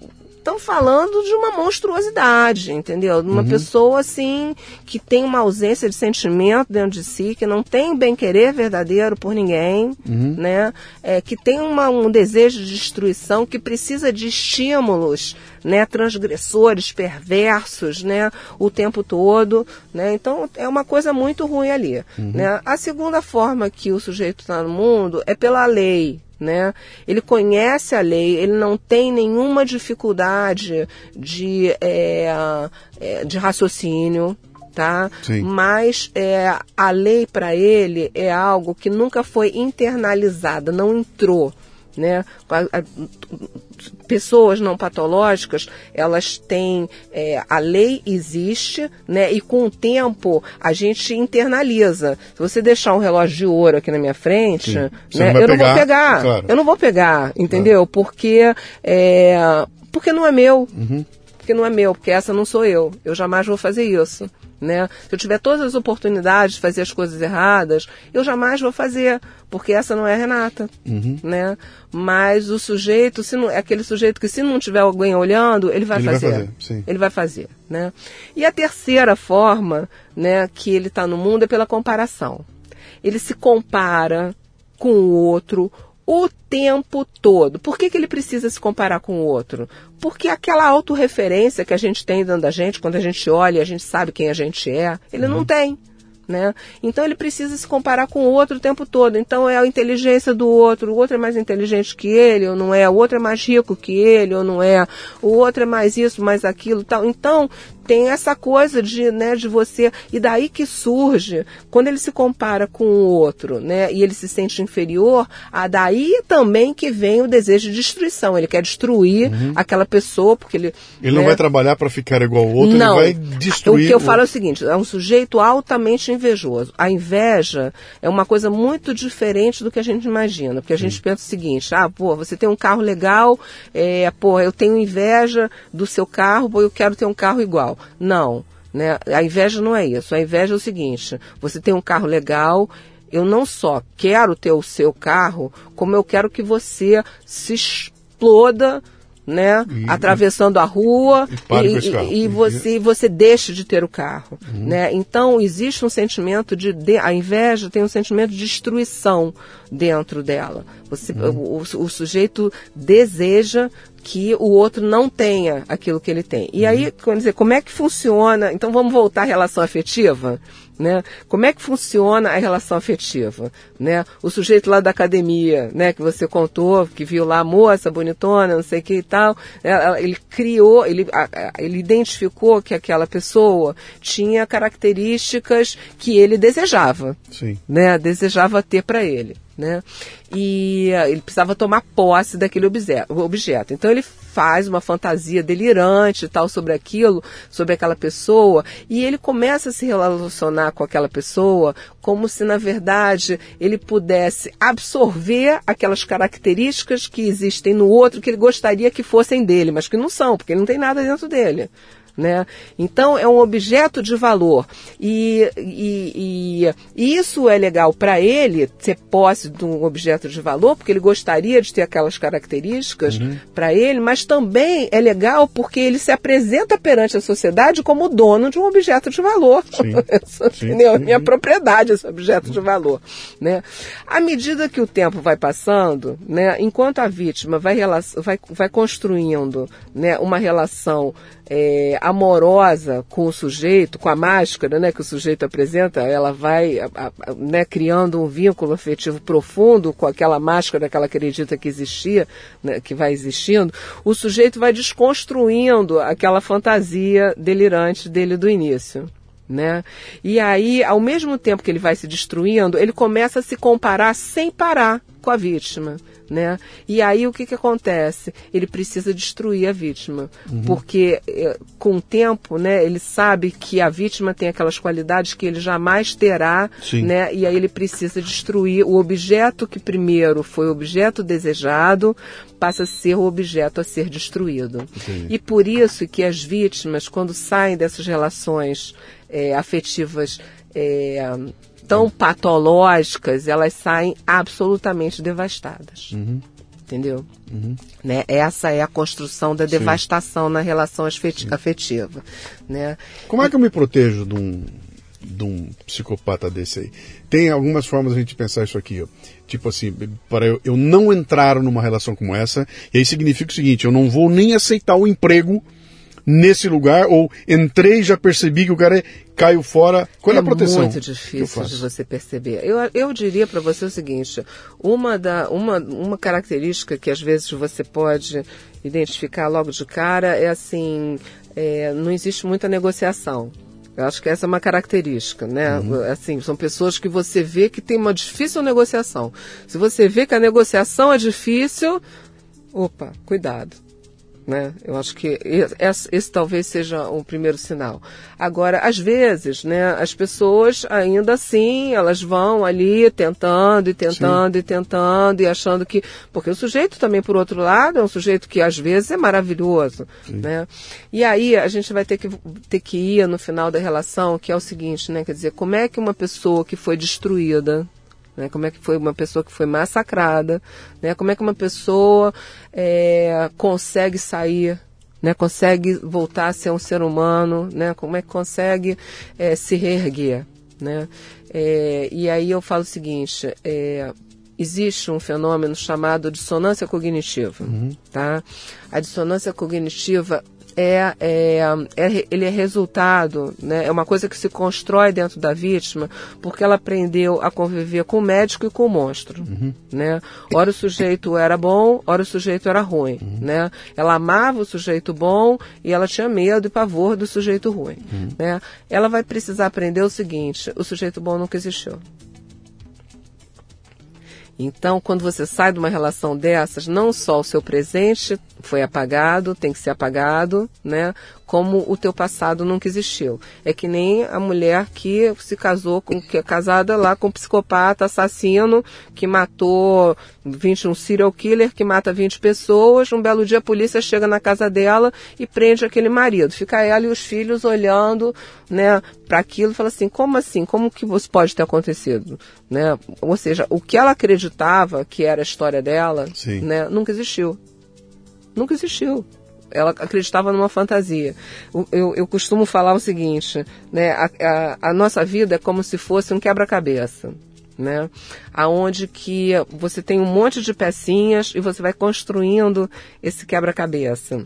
estamos falando de uma monstruosidade, entendeu? De uma uhum. pessoa, assim, que tem uma ausência de sentimento dentro de si, que não tem bem-querer verdadeiro por ninguém, uhum. né? É, que tem uma, um desejo de destruição, que precisa de estímulos, né? Transgressores, perversos, né? O tempo todo, né? Então, é uma coisa muito ruim ali, uhum. né? A segunda forma que o sujeito está no mundo é pela lei, né? Ele conhece a lei, ele não tem nenhuma dificuldade de, é, é, de raciocínio, tá? Sim. Mas é, a lei para ele é algo que nunca foi internalizada, não entrou, né? A, a, pessoas não patológicas, elas têm, é, a lei existe, né? E com o tempo a gente internaliza. Se você deixar um relógio de ouro aqui na minha frente, né? Não eu pegar, não vou pegar, claro. eu não vou pegar, entendeu? Claro. Porque, é, porque não é meu, uhum. porque não é meu, porque essa não sou eu. Eu jamais vou fazer isso. Né? Se eu tiver todas as oportunidades de fazer as coisas erradas, eu jamais vou fazer, porque essa não é a Renata, uhum. né? Mas o sujeito, se não, é aquele sujeito que se não tiver alguém olhando, ele vai ele fazer, vai fazer sim. ele vai fazer, né? E a terceira forma, né, que ele está no mundo é pela comparação. Ele se compara com o outro o tempo todo. Por que que ele precisa se comparar com o outro? Porque aquela autorreferência que a gente tem dentro da gente, quando a gente olha e a gente sabe quem a gente é, ele uhum. não tem. Né? Então ele precisa se comparar com o outro o tempo todo. Então é a inteligência do outro, o outro é mais inteligente que ele, ou não é, o outro é mais rico que ele, ou não é, o outro é mais isso, mais aquilo, tal. Então tem essa coisa de, né, de você, e daí que surge, quando ele se compara com o outro, né, e ele se sente inferior, a daí também que vem o desejo de destruição. Ele quer destruir uhum. aquela pessoa, porque ele... Ele né, não vai trabalhar para ficar igual ao outro, não, ele vai destruir... O que eu o... falo é o seguinte, é um sujeito altamente invejoso. A inveja é uma coisa muito diferente do que a gente imagina, porque a gente Sim. pensa o seguinte, ah, pô, você tem um carro legal, é, pô, eu tenho inveja do seu carro, pô, eu quero ter um carro igual. Não, né? A inveja não é isso. A inveja é o seguinte, você tem um carro legal, eu não só quero ter o seu carro, como eu quero que você se exploda, né, e, atravessando a rua e, e, e você, você deixa de ter o carro, uhum. né? Então existe um sentimento de, de a inveja tem um sentimento de destruição dentro dela. Você, uhum. o, o sujeito deseja que o outro não tenha aquilo que ele tem. E aí, quer dizer, como é que funciona? Então vamos voltar à relação afetiva, né? Como é que funciona a relação afetiva, né? O sujeito lá da academia, né, que você contou, que viu lá a moça bonitona, não sei o que e tal, ele criou, ele, ele identificou que aquela pessoa tinha características que ele desejava, Sim. né? Desejava ter para ele. Né? E uh, ele precisava tomar posse daquele objeto, objeto. Então ele faz uma fantasia delirante tal sobre aquilo, sobre aquela pessoa, e ele começa a se relacionar com aquela pessoa como se na verdade ele pudesse absorver aquelas características que existem no outro que ele gostaria que fossem dele, mas que não são, porque ele não tem nada dentro dele. Né? Então é um objeto de valor e, e, e, e isso é legal para ele ser posse de um objeto de valor porque ele gostaria de ter aquelas características uhum. para ele, mas também é legal porque ele se apresenta perante a sociedade como dono de um objeto de valor. Sim. Essa, sim, sim, sim. Minha propriedade, esse objeto uhum. de valor. Né? À medida que o tempo vai passando, né, enquanto a vítima vai, vai, vai construindo, né, uma relação É, amorosa com o sujeito, com a máscara, né, que o sujeito apresenta, ela vai a, a, né, criando um vínculo afetivo profundo com aquela máscara que ela acredita que existia, né, que vai existindo, o sujeito vai desconstruindo aquela fantasia delirante dele do início. Né? E aí, ao mesmo tempo que ele vai se destruindo, ele começa a se comparar sem parar com a vítima. Né? E aí o que, que acontece? Ele precisa destruir a vítima, uhum. porque com o tempo, né, ele sabe que a vítima tem aquelas qualidades que ele jamais terá, né? E aí ele precisa destruir o objeto que primeiro foi o objeto desejado, passa a ser o objeto a ser destruído. Entendi. E por isso que as vítimas, quando saem dessas relações é, afetivas é, tão patológicas, elas saem absolutamente devastadas. Uhum. Entendeu? Uhum. Né? Essa é a construção da devastação Sim. na relação afetiva. Né? Como é que eu me protejo de um, de um psicopata desse aí? Tem algumas formas de a gente pensar isso aqui. Ó. Tipo assim, para eu, eu não entrar numa relação como essa, e aí significa o seguinte, eu não vou nem aceitar o emprego nesse lugar, ou entrei e já percebi que o cara é, caiu fora. Qual é, é a proteção? É muito difícil de você perceber. Eu, eu diria para você o seguinte, uma, da, uma, uma característica que às vezes você pode identificar logo de cara é assim, é, não existe muita negociação. Eu acho que essa é uma característica, né? Uhum. Assim, são pessoas que você vê que tem uma difícil negociação. Se você vê que a negociação é difícil, opa, cuidado. Né? Eu acho que esse, esse talvez seja um primeiro sinal. Agora, às vezes, né, as pessoas ainda assim, elas vão ali tentando e tentando Sim. e tentando e achando que... Porque o sujeito também, por outro lado, é um sujeito que às vezes é maravilhoso. Né? E aí a gente vai ter que, ter que ir no final da relação, que é o seguinte, né? Quer dizer, como é que uma pessoa que foi destruída, né? Como é que foi uma pessoa que foi massacrada, né? Como é que uma pessoa é, consegue sair, né? Consegue voltar a ser um ser humano, né? Como é que consegue é, se reerguer, né? É, e aí eu falo o seguinte, é, existe um fenômeno chamado dissonância cognitiva. Uhum. Tá? A dissonância cognitiva É, é, é, ele é resultado, né, é uma coisa que se constrói dentro da vítima porque ela aprendeu a conviver com o médico e com o monstro. Uhum. Né? Ora o sujeito era bom, ora o sujeito era ruim. Uhum. Né? Ela amava o sujeito bom e ela tinha medo e pavor do sujeito ruim. Uhum. Né? Ela vai precisar aprender o seguinte, o sujeito bom nunca existiu. Então, quando você sai de uma relação dessas, não só o seu presente foi apagado, tem que ser apagado, né? Como o teu passado nunca existiu. É que nem a mulher que se casou, com, que é casada lá com um psicopata, assassino, que matou vinte e um serial killer, que mata vinte pessoas. Um belo dia a polícia chega na casa dela e prende aquele marido. Fica ela e os filhos olhando, né, para aquilo e fala assim, como assim? Como que isso pode ter acontecido? Né? Ou seja, o que ela acreditava que era a história dela, né, nunca existiu. Nunca existiu. Ela acreditava numa fantasia. Eu, eu costumo falar o seguinte, né, a, a, a nossa vida é como se fosse um quebra-cabeça, né, aonde que você tem um monte de pecinhas e você vai construindo esse quebra-cabeça.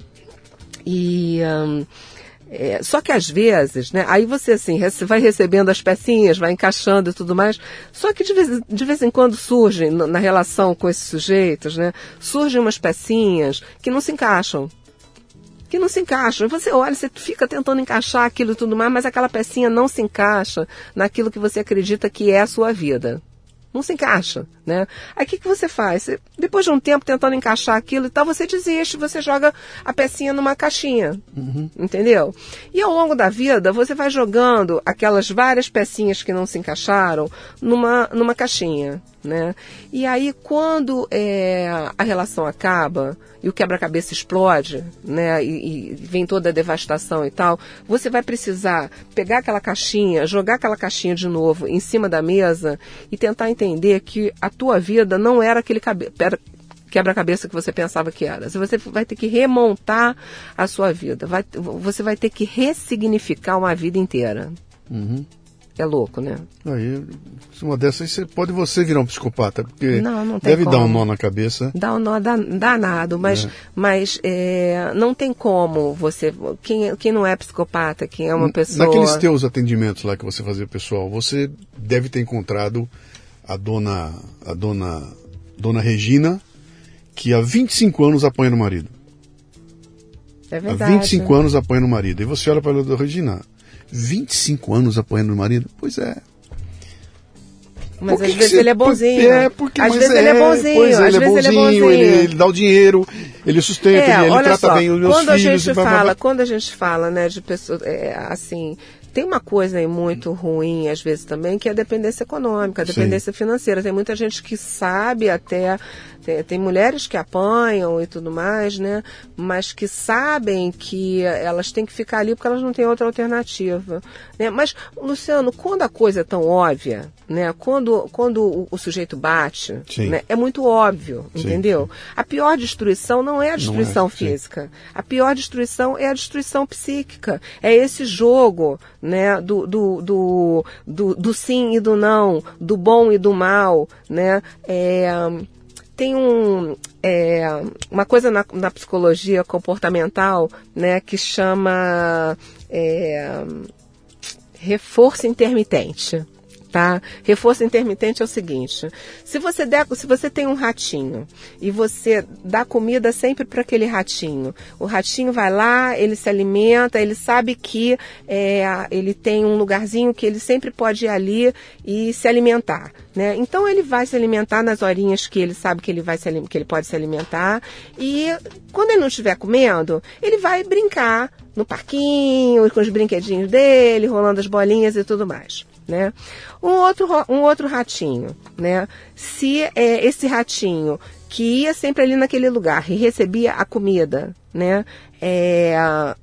E... Um, É, só que às vezes, né, aí você assim, rece- vai recebendo as pecinhas, vai encaixando e tudo mais, só que de vez, de vez em quando surgem, na, na relação com esses sujeitos, né, surgem umas pecinhas que não se encaixam. Que não se encaixam. E você olha, você fica tentando encaixar aquilo e tudo mais, mas aquela pecinha não se encaixa naquilo que você acredita que é a sua vida. Não se encaixa, né? Aí o que, que você faz? Você, depois de um tempo tentando encaixar aquilo e tal, você desiste, você joga a pecinha numa caixinha, uhum. Entendeu? E ao longo da vida, você vai jogando aquelas várias pecinhas que não se encaixaram numa, numa caixinha, né? E aí, quando é, a relação acaba e o quebra-cabeça explode, né, e, e vem toda a devastação e tal, você vai precisar pegar aquela caixinha, jogar aquela caixinha de novo em cima da mesa e tentar entender que a tua vida não era aquele cabe- quebra-cabeça que você pensava que era. Você vai ter que remontar a sua vida, vai, você vai ter que ressignificar uma vida inteira. Uhum. É louco, né? Aí, uma dessas, você, pode você virar um psicopata, porque não, não tem deve como. dar um nó na cabeça. Dá um nó danado, mas, é. mas é, não tem como você... Quem, quem não é psicopata, quem é uma pessoa... Naqueles teus atendimentos lá que você fazia pessoal, você deve ter encontrado a dona, a dona, dona Regina, que há vinte e cinco anos apanha no marido. É verdade. Há vinte e cinco anos apanha no marido. E você olha para a dona Regina... vinte e cinco anos apanhando o marido? Pois é. Mas por às que vezes que ele é bonzinho. É, porque, às vezes é, ele é bonzinho. Pois é, às ele, vezes é bonzinho, ele é bonzinho. Ele, ele dá o dinheiro, ele sustenta, é, ele, ele olha trata só, bem os meus quando filhos. A gente e blá, fala, blá, blá. Quando a gente fala, né, de pessoas, é, assim... Tem uma coisa aí muito ruim, às vezes, também, que é a dependência econômica, a dependência Sim. financeira. Tem muita gente que sabe até Tem, tem mulheres que apanham e tudo mais, né? Mas que sabem que elas têm que ficar ali porque elas não têm outra alternativa, né? Mas, Luciano, quando a coisa é tão óbvia, né? Quando, quando o, o sujeito bate, né? É muito óbvio, sim, entendeu? Sim. A pior destruição não é a destruição é, física. Sim. A pior destruição é a destruição psíquica. É esse jogo, né? Do, do, do, do, do sim e do não, do bom e do mal, né? É... Tem um, é, uma coisa na, na psicologia comportamental, né, que chama é, reforço intermitente. Tá? Reforço intermitente é o seguinte: se você der, se você tem um ratinho e você dá comida sempre para aquele ratinho, o ratinho vai lá, ele se alimenta, ele sabe que é, ele tem um lugarzinho que ele sempre pode ir ali e se alimentar, né? Então ele vai se alimentar nas horinhas que ele sabe que ele vai se, que ele pode se alimentar, e quando ele não estiver comendo, ele vai brincar no parquinho com os brinquedinhos dele, rolando as bolinhas e tudo mais. Né? Um, outro, um outro ratinho, né? Se é, esse ratinho que ia sempre ali naquele lugar e recebia a comida, né? É,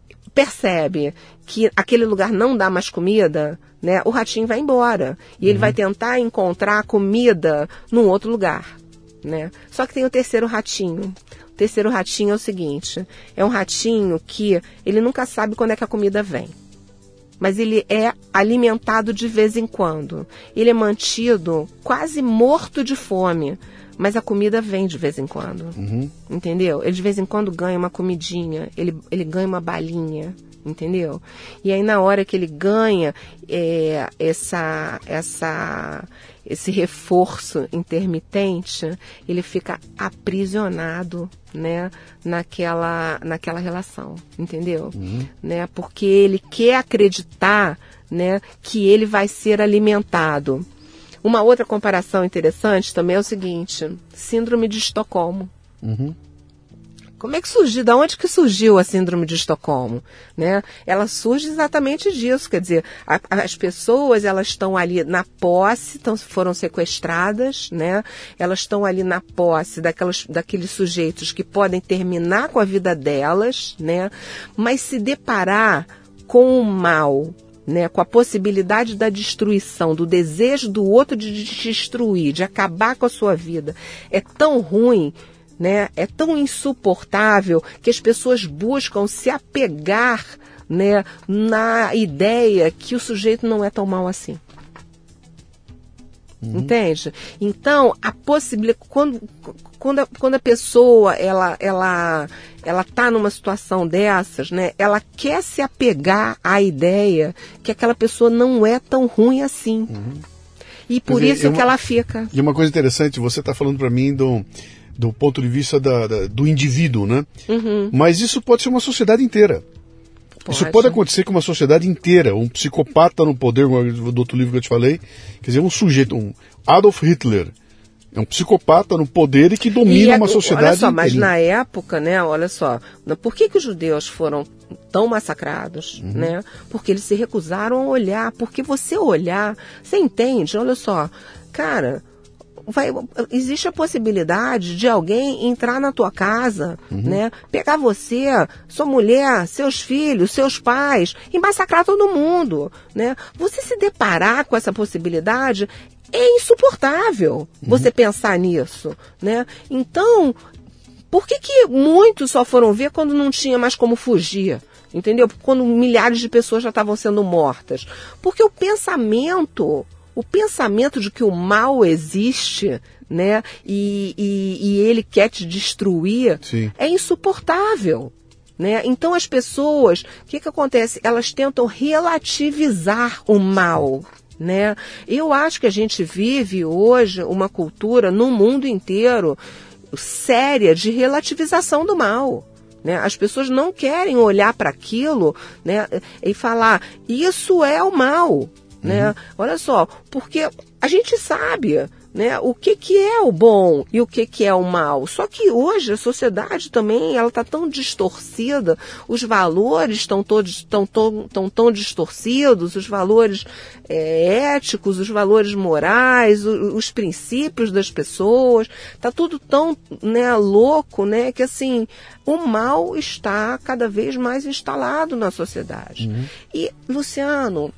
percebe que aquele lugar não dá mais comida, né? O ratinho vai embora e ele uhum. vai tentar encontrar comida num outro lugar, né? Só que tem o terceiro ratinho. O terceiro ratinho é o seguinte: é um ratinho que ele nunca sabe quando é que a comida vem. Mas ele é alimentado de vez em quando. Ele é mantido quase morto de fome, mas a comida vem de vez em quando. Uhum. Entendeu? Ele de vez em quando ganha uma comidinha, ele, ele ganha uma balinha, entendeu? E aí na hora que ele ganha é, essa, essa, esse reforço intermitente, ele fica aprisionado, né, naquela, naquela relação, entendeu? Uhum. Né, porque ele quer acreditar, né, que ele vai ser alimentado. Uma outra comparação interessante também é o seguinte: síndrome de Estocolmo. Uhum. Como é que surgiu? Da onde que surgiu a síndrome de Estocolmo? Né? Ela surge exatamente disso, quer dizer, a, as pessoas elas estão ali na posse, tão, foram sequestradas, né? Elas estão ali na posse daquelas, daqueles sujeitos que podem terminar com a vida delas, né? Mas se deparar com o mal, né, com a possibilidade da destruição, do desejo do outro de destruir, de acabar com a sua vida, é tão ruim, né, é tão insuportável que as pessoas buscam se apegar, né, na ideia que o sujeito não é tão mal assim. Uhum. Entende? Então, a possibilidade, quando, quando, a, quando a pessoa ela ela ela está numa situação dessas, né, ela quer se apegar à ideia que aquela pessoa não é tão ruim assim. Uhum. E por dizer, isso uma, que ela fica. E uma coisa interessante, você está falando para mim do, do ponto de vista da, da, do indivíduo, né? Uhum. Mas isso pode ser uma sociedade inteira. Pode. Isso pode acontecer com uma sociedade inteira. Um psicopata no poder, do outro livro que eu te falei, quer dizer, um sujeito, um Adolf Hitler, é um psicopata no poder e que domina e a, uma sociedade olha só, inteira. Mas na época, né, olha só, por que, que os judeus foram tão massacrados, uhum. né? Porque eles se recusaram a olhar, porque você olhar, você entende, olha só, cara... Vai, existe a possibilidade de alguém entrar na tua casa, uhum. né, pegar você, sua mulher, seus filhos, seus pais e massacrar todo mundo, né? Você se deparar com essa possibilidade é insuportável, uhum. você pensar nisso, né? Então, por que que muitos só foram ver quando não tinha mais como fugir? Entendeu? Quando milhares de pessoas já estavam sendo mortas. Porque o pensamento... O pensamento de que o mal existe, né, e, e, e ele quer te destruir, Sim. é insuportável, né? Então as pessoas, o que que acontece? Elas tentam relativizar o mal, né? Eu acho que a gente vive hoje uma cultura no mundo inteiro séria de relativização do mal. Né? As pessoas não querem olhar para aquilo, né, e falar, isso é o mal. Né? Uhum. Olha só, porque a gente sabe, né, o que, que é o bom e o que, que é o mal. Só que hoje a sociedade também ela está tão distorcida, os valores estão todos tão, tão, tão, tão distorcidos, os valores é, éticos, os valores morais, os, os princípios das pessoas, está tudo tão, né, louco, né, que assim, o mal está cada vez mais instalado na sociedade. Uhum. E, Luciano,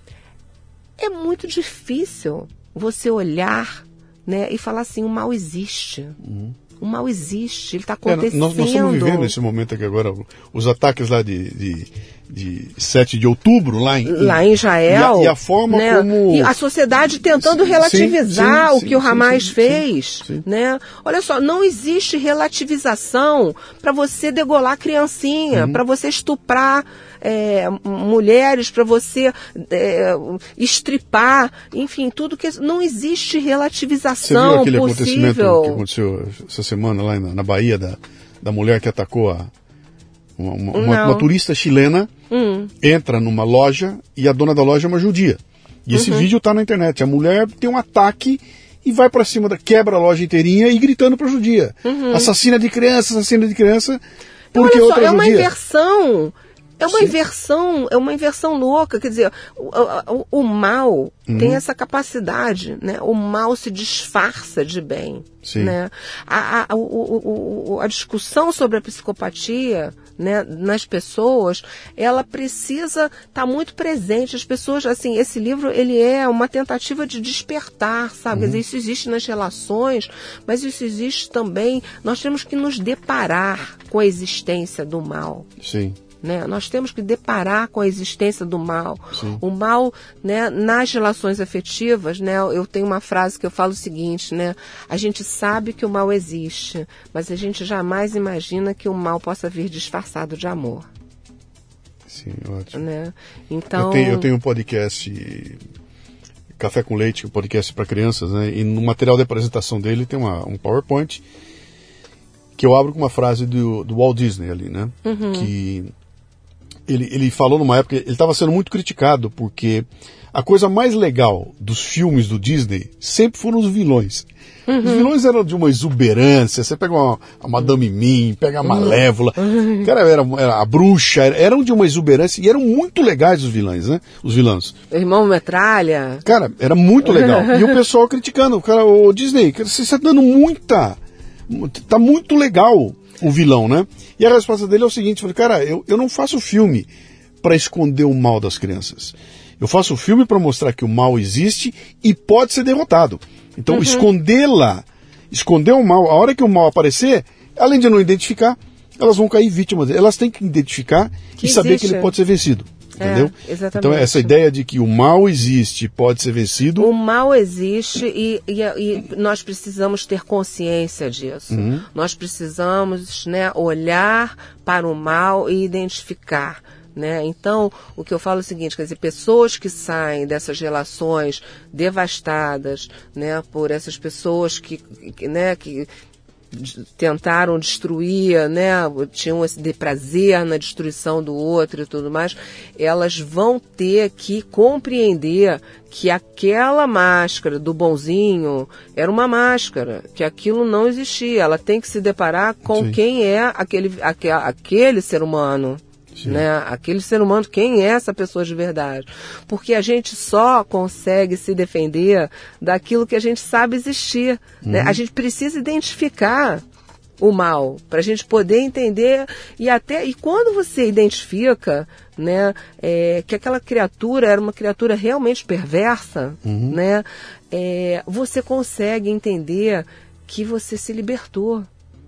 é muito difícil você olhar, né, e falar assim, o mal existe. Uhum. O mal existe, ele está acontecendo. É, nós, nós estamos vivendo nesse momento aqui agora, os ataques lá de, de, de sete de outubro, lá em, lá em Israel. E a, e a forma né, como... E a sociedade tentando sim, relativizar sim, o sim, que o Hamas sim, fez. Sim, sim. Né? Olha só, não existe relativização para você degolar criancinha, uhum. para você estuprar É, mulheres, para você é, estripar, enfim, tudo que... Não existe relativização possível. Você viu aquele possível. acontecimento que aconteceu essa semana lá na, na Bahia, da, da mulher que atacou a, uma, uma, uma, uma turista chilena, hum. entra numa loja e a dona da loja é uma judia. E esse uhum. vídeo está na internet. A mulher tem um ataque e vai para cima, da, quebra a loja inteirinha e gritando para a judia. Uhum. Assassina de criança, assassina de criança, porque então, olha outra só, é judia. uma inversão... É uma Sim. inversão, é uma inversão louca, quer dizer, o, o, o mal uhum. tem essa capacidade, né? O mal se disfarça de bem, Sim. né? A, a, o, o, a discussão sobre a psicopatia, né, nas pessoas, ela precisa estar tá muito presente. As pessoas, assim, esse livro, ele é uma tentativa de despertar, sabe? Uhum. Quer dizer, isso existe nas relações, mas isso existe também, nós temos que nos deparar com a existência do mal. Sim. Né? Nós temos que deparar com a existência do mal. Sim. O mal, né, nas relações afetivas, né, eu tenho uma frase que eu falo o seguinte, né, a gente sabe que o mal existe, mas a gente jamais imagina que o mal possa vir disfarçado de amor. Sim, ótimo. Né? Então... eu, tenho, eu tenho um podcast, Café com Leite, um podcast para crianças, né, e no material de apresentação dele tem uma, um PowerPoint que eu abro com uma frase do, do Walt Disney ali, né, uhum. que... Ele, ele falou numa época, ele estava sendo muito criticado porque a coisa mais legal dos filmes do Disney sempre foram os vilões. Uhum. Os vilões eram de uma exuberância, você pega uma, a Madame Mim, pega a Malévola, uhum. cara, era, era a bruxa, eram de uma exuberância e eram muito legais os vilões, né? Os vilãs. Irmão Metralha. Cara, era muito legal. E o pessoal criticando, o cara, o Disney, você está dando muita, tá muito legal o vilão, né? E a resposta dele é o seguinte, eu falei, cara, eu, eu não faço filme para esconder o mal das crianças. Eu faço filme para mostrar que o mal existe e pode ser derrotado. Então, uhum. escondê-la, esconder o mal, a hora que o mal aparecer, além de não identificar, elas vão cair vítimas. Elas têm que identificar que e saber existe. Que ele pode ser vencido. Entendeu? É, exatamente. Então, essa ideia de que o mal existe, pode ser vencido... O mal existe e, e, e nós precisamos ter consciência disso. Uhum. Nós precisamos, né, olhar para o mal e identificar. Né? Então, o que eu falo é o seguinte, quer dizer, pessoas que saem dessas relações devastadas, né, por essas pessoas que, que, né, que tentaram destruir, né, tinham esse de prazer na destruição do outro e tudo mais, elas vão ter que compreender que aquela máscara do bonzinho era uma máscara, que aquilo não existia. Ela tem que se deparar com Sim. quem é aquele, aquele, aquele ser humano. Né? Aquele ser humano, quem é essa pessoa de verdade? Porque a gente só consegue se defender daquilo que a gente sabe existir. Uhum. Né? A gente precisa identificar o mal para a gente poder entender e até e quando você identifica, né, é, que aquela criatura era uma criatura realmente perversa, uhum. né, é, você consegue entender que você se libertou.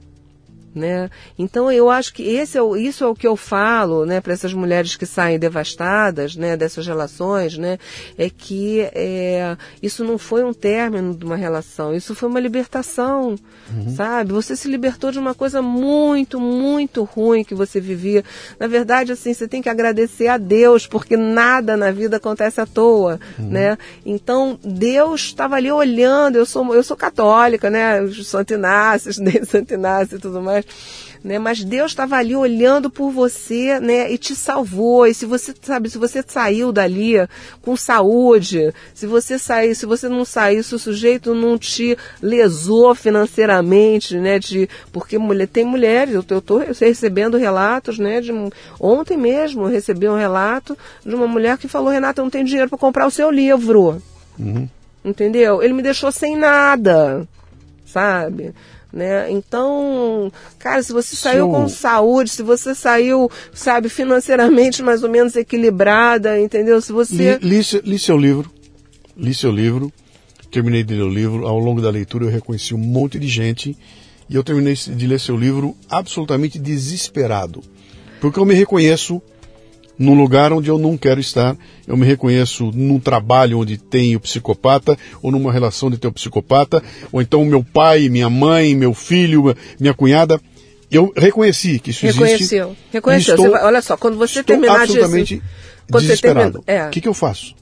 Né? Então eu acho que esse é o, isso é o que eu falo, né, para essas mulheres que saem devastadas, né, dessas relações, né, é que é, isso não foi um término de uma relação, isso foi uma libertação, uhum. sabe? Você se libertou de uma coisa muito, muito ruim que você vivia. Na verdade, assim, você tem que agradecer a Deus, porque nada na vida acontece à toa, uhum. né? Então Deus estava ali olhando. Eu sou, eu sou católica, né? Santo Inácio, Santo Inácio e tudo mais. mais. Né? Mas Deus estava ali olhando por você, né? E te salvou. E se você, sabe, se você saiu dali com saúde, se você saiu, se você não saiu, se o sujeito não te lesou financeiramente, né? De, porque mulher, tem mulheres, eu estou recebendo relatos, né? De, ontem mesmo eu recebi um relato de uma mulher que falou: Renata, eu não tenho dinheiro para comprar o seu livro. Uhum. Entendeu? Ele me deixou sem nada, sabe? Né? Então, cara, se você saiu com saúde, se você saiu, sabe, financeiramente mais ou menos equilibrada, entendeu? Se você... Li, li, li seu livro, li seu livro, terminei de ler o livro, ao longo da leitura eu reconheci um monte de gente e eu terminei de ler seu livro absolutamente desesperado, porque eu me reconheço num lugar onde eu não quero estar, eu me reconheço num trabalho onde tem o psicopata, ou numa relação onde tem o psicopata, ou então meu pai, minha mãe, meu filho, minha cunhada. Eu reconheci que isso Reconheceu. existe. Reconheceu. Estou, você vai, olha só, quando você estou terminar absolutamente de... Quando desesperado. Você termina, é. O que, que eu faço?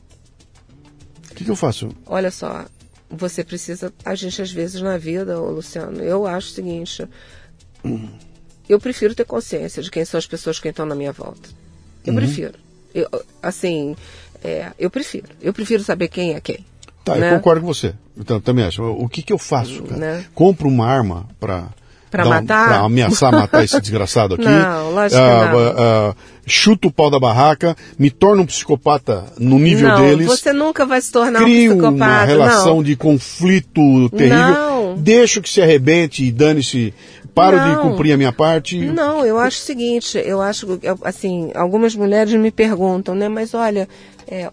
O que, que eu faço? Olha só, você precisa... A gente, às vezes, na vida, ô Luciano, eu acho o seguinte... Hum. Eu prefiro ter consciência de quem são as pessoas que estão na minha volta. Eu uhum. prefiro. Eu, assim, é, eu prefiro. Eu prefiro saber quem é quem. Tá, né? Eu concordo com você. Então, também acho. O que, que eu faço, cara? Né? Compro uma arma para... Para matar? Para ameaçar matar esse desgraçado aqui. Não, lógico uh, que não. Uh, uh, chuto o pau da barraca, me torno um psicopata no nível não, deles. Você nunca vai se tornar crio um psicopata. Uma relação não. de conflito terrível. Não. Deixo que se arrebente e dane-se. Paro não. de cumprir a minha parte. Não, eu acho o seguinte, eu acho, assim, algumas mulheres me perguntam, né, mas olha, é,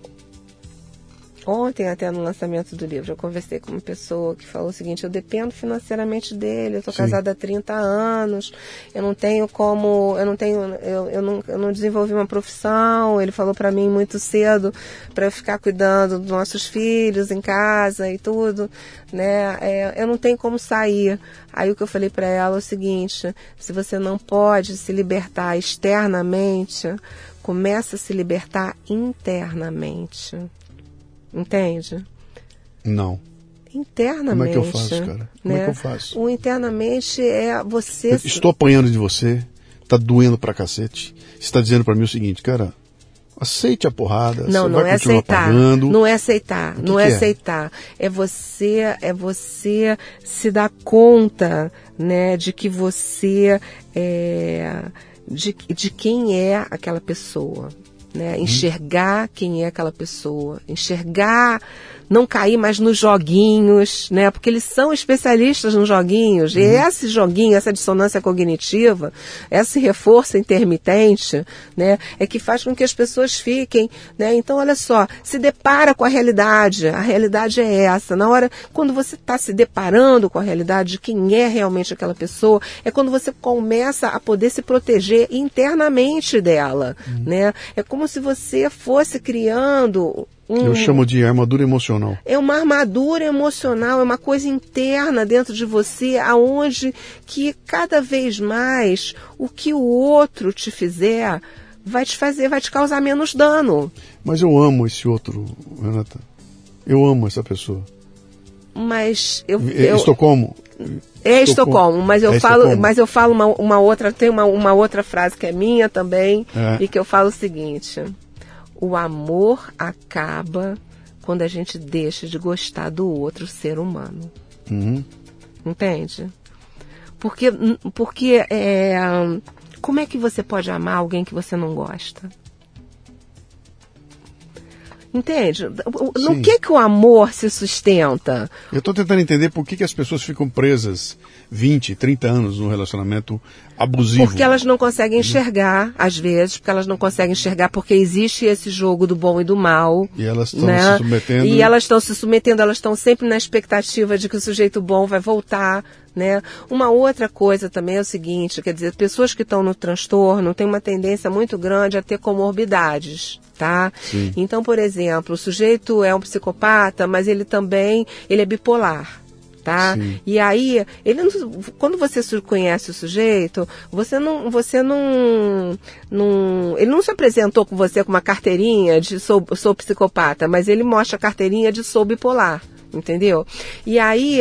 ontem até no lançamento do livro, eu conversei com uma pessoa que falou o seguinte: eu dependo financeiramente dele, eu estou casada há trinta anos, eu não tenho como, eu não tenho, eu, eu, não, eu não desenvolvi uma profissão, ele falou para mim muito cedo para eu ficar cuidando dos nossos filhos em casa e tudo, né, é, eu não tenho como sair. Aí o que eu falei para ela é o seguinte: se você não pode se libertar externamente, começa a se libertar internamente. Entende? Não. Internamente. Como é que eu faço, cara? Como né? é que eu faço? O internamente é você... Eu estou apanhando de você, tá doendo pra cacete. Você está dizendo para mim o seguinte: cara, aceite a porrada, não, você não vai é continuar aceitar. pagando. Não é aceitar, que não que é, é aceitar. É você, é você se dar conta, né, de que você é, de, de quem é aquela pessoa. Né? Enxergar hum. quem é aquela pessoa, enxergar, não cair mais nos joguinhos, né? Porque eles são especialistas nos joguinhos, hum. e esse joguinho, essa dissonância cognitiva, esse reforço intermitente, né? É que faz com que as pessoas fiquem, né? Então, olha só, se depara com a realidade, a realidade é essa. Na hora, quando você está se deparando com a realidade de quem é realmente aquela pessoa, é quando você começa a poder se proteger internamente dela, hum. né? É como se você fosse criando... Um, eu chamo de armadura emocional. É uma armadura emocional, é uma coisa interna dentro de você, aonde que cada vez mais o que o outro te fizer vai te fazer, vai te causar menos dano. Mas eu amo esse outro, Renata. Eu amo essa pessoa. Mas eu, é, eu Estocolmo. É Estocolmo, mas eu é falo, Estocolmo. mas eu falo uma, uma outra, tem uma, uma outra frase que é minha também, é. e que eu falo o seguinte: o amor acaba quando a gente deixa de gostar do outro ser humano. Uhum. Entende? Porque, porque é, como é que você pode amar alguém que você não gosta? Entende? No Sim. que que o amor se sustenta? Eu estou tentando entender por que, que as pessoas ficam presas vinte, trinta anos num relacionamento abusivo. Porque elas não conseguem enxergar, às vezes, porque elas não conseguem enxergar porque existe esse jogo do bom e do mal. E elas estão né? se submetendo. E elas estão se submetendo, elas estão sempre na expectativa de que o sujeito bom vai voltar. Né? Uma outra coisa também é o seguinte, quer dizer, pessoas que estão no transtorno têm uma tendência muito grande a ter comorbidades, tá? Sim. Então, por exemplo, o sujeito é um psicopata, mas ele também, ele é bipolar. Tá? Sim. E aí, ele não, quando você conhece o sujeito, você não, você não, não, ele não se apresentou com você com uma carteirinha de sou, sou psicopata, mas ele mostra a carteirinha de sou bipolar. Entendeu? E aí,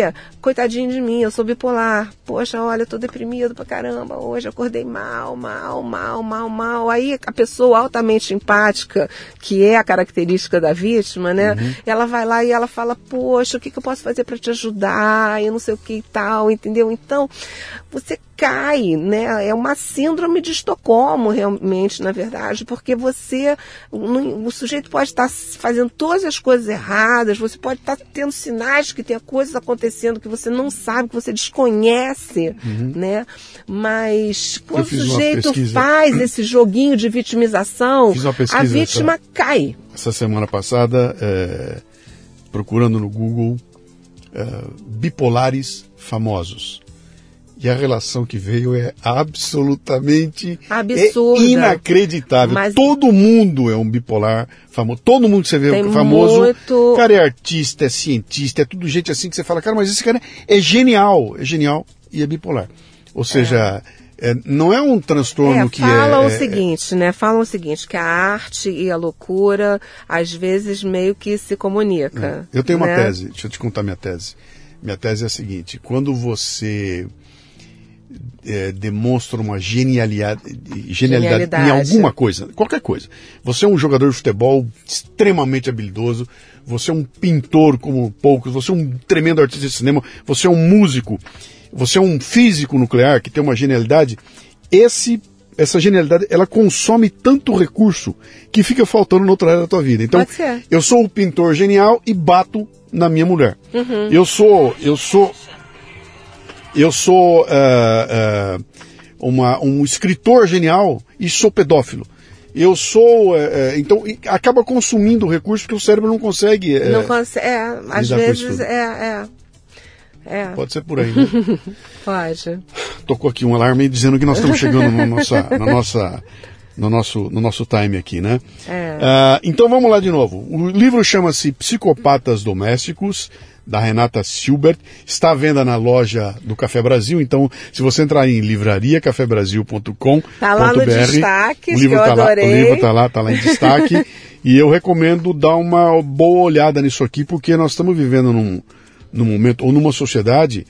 coitadinho de mim, eu sou bipolar. Poxa, olha, eu tô deprimido pra caramba. Hoje acordei mal, mal, mal, mal, mal. Aí a pessoa altamente empática, que é a característica da vítima, né? Uhum. Ela vai lá e ela fala, poxa, o que, que eu posso fazer pra te ajudar? Eu não sei o que e tal, entendeu? Então, você cai, né? É uma síndrome de Estocolmo, realmente, na verdade, porque você, o, o sujeito pode estar fazendo todas as coisas erradas, você pode estar tendo sinais que tem coisas acontecendo que você não sabe, que você desconhece, uhum. né? Mas quando o sujeito faz esse joguinho de vitimização, a vítima essa, cai. Essa semana passada, é, procurando no Google, é, bipolares famosos. E a relação que veio é absolutamente absurda, é inacreditável. Mas todo mundo é um bipolar famoso. Todo mundo que você vê tem famoso, muito... cara, é artista, é cientista, é tudo gente assim que você fala, cara, mas esse cara é genial, é genial e é bipolar. Ou seja, é. É, não é um transtorno é, que falam é... Falam o é, seguinte, né? Falam o seguinte, que a arte e a loucura, às vezes, meio que se comunica. É. Eu tenho né? uma tese, deixa eu te contar minha tese. Minha tese é a seguinte, quando você... É, demonstra uma genialidade, genialidade, genialidade em alguma coisa, qualquer coisa. Você é um jogador de futebol extremamente habilidoso, você é um pintor como poucos, você é um tremendo artista de cinema, você é um músico, você é um físico nuclear que tem uma genialidade. Esse, essa genialidade, ela consome tanto recurso que fica faltando na outra área da tua vida. Então, eu sou o pintor genial e bato na minha mulher. Uhum. Eu sou, eu sou Eu sou uh, uh, uma, um escritor genial e sou pedófilo. Eu sou... Uh, uh, então, acaba consumindo recursos que o cérebro não consegue... Uh, não consegue... É, às vezes é, é, é. Pode ser por aí, né? Pode. Tocou aqui um alarme dizendo que nós estamos chegando no, nossa, na nossa, no, nosso, no nosso time aqui, né? É. Uh, então, vamos lá de novo. O livro chama-se Psicopatas Domésticos, da Renata Silbert, está à venda na loja do Café Brasil, então se você entrar em livraria café brasil ponto com ponto br, tá lá no destaque, o livro que eu tá adorei. Lá, o livro está lá, está lá em destaque, e eu recomendo dar uma boa olhada nisso aqui, porque nós estamos vivendo num, num momento, ou numa sociedade,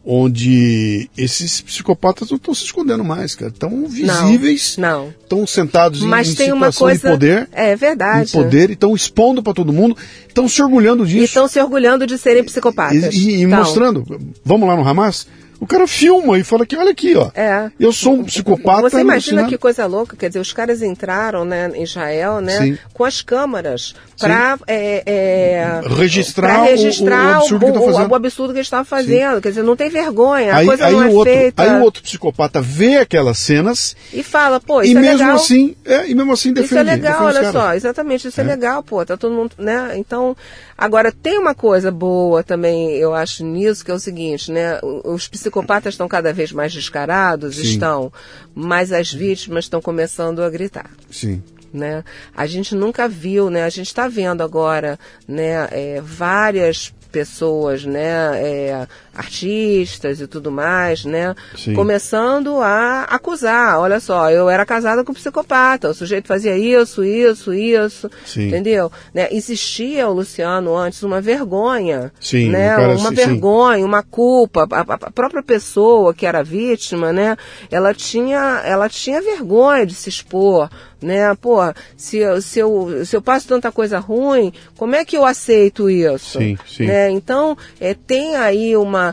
onde esses psicopatas não estão se escondendo mais, cara. Estão visíveis, não, estão sentados Mas em, em tem situação uma coisa... de poder. É verdade. Em poder, e estão expondo para todo mundo, estão se orgulhando disso. E estão se orgulhando de serem psicopatas. E, e, e então. mostrando, vamos lá no Hamas? O cara filma e fala que, olha aqui, ó. É. Eu sou um psicopata. Você imagina que coisa louca, quer dizer, os caras entraram, né, em Israel, né, Sim. com as câmaras para é, é, registrar, registrar o, o, o, absurdo o, que o, o absurdo que eles estavam fazendo. Sim. Quer dizer, não tem vergonha, aí, a coisa aí não o é outro, feita. Aí o outro psicopata vê aquelas cenas e fala, pô, isso e é mesmo legal. assim, é, e mesmo assim defende. Isso é legal, olha caras. só, exatamente, isso é. é legal, pô, tá todo mundo, né? Então, agora tem uma coisa boa também, eu acho nisso, que é o seguinte, né? Os psicopatas estão cada vez mais descarados, Sim. estão, mas as vítimas estão começando a gritar. Sim. Né? A gente nunca viu, né? A gente está vendo agora, né? É, várias pessoas, né? É, artistas e tudo mais, né? Sim. Começando a acusar. Olha só, eu era casada com um psicopata, o sujeito fazia isso, isso, isso, sim. entendeu? Né? Existia, o Luciano, antes uma vergonha, sim, né? cara, uma sim, vergonha, sim. uma culpa. A, a própria pessoa que era vítima, né? Ela tinha, ela tinha vergonha de se expor, né? Pô, se, eu, se, eu, se eu passo tanta coisa ruim, como é que eu aceito isso? Sim, sim. Né? Então, é, tem aí uma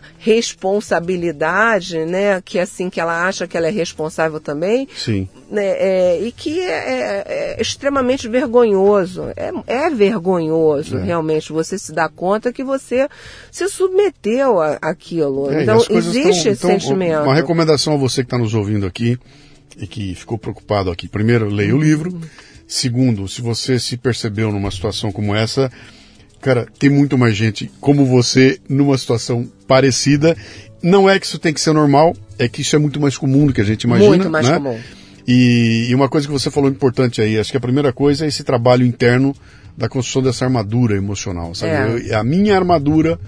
responsabilidade, né? Que assim, que ela acha que ela é responsável também. Sim. Né? É, e que é, é extremamente vergonhoso. É, é vergonhoso, é. realmente, você se dá conta que você se submeteu a, àquilo. É, então, existe tão, esse então, sentimento. Uma recomendação a você que está nos ouvindo aqui e que ficou preocupado aqui. Primeiro, leia o livro. Segundo, se você se percebeu numa situação como essa, cara, tem muito mais gente como você numa situação parecida. Não é que isso tem que ser normal, é que isso é muito mais comum do que a gente imagina. Muito mais né? comum. E, e uma coisa que você falou importante aí, acho que a primeira coisa é esse trabalho interno da construção dessa armadura emocional, sabe? É. Eu, a minha armadura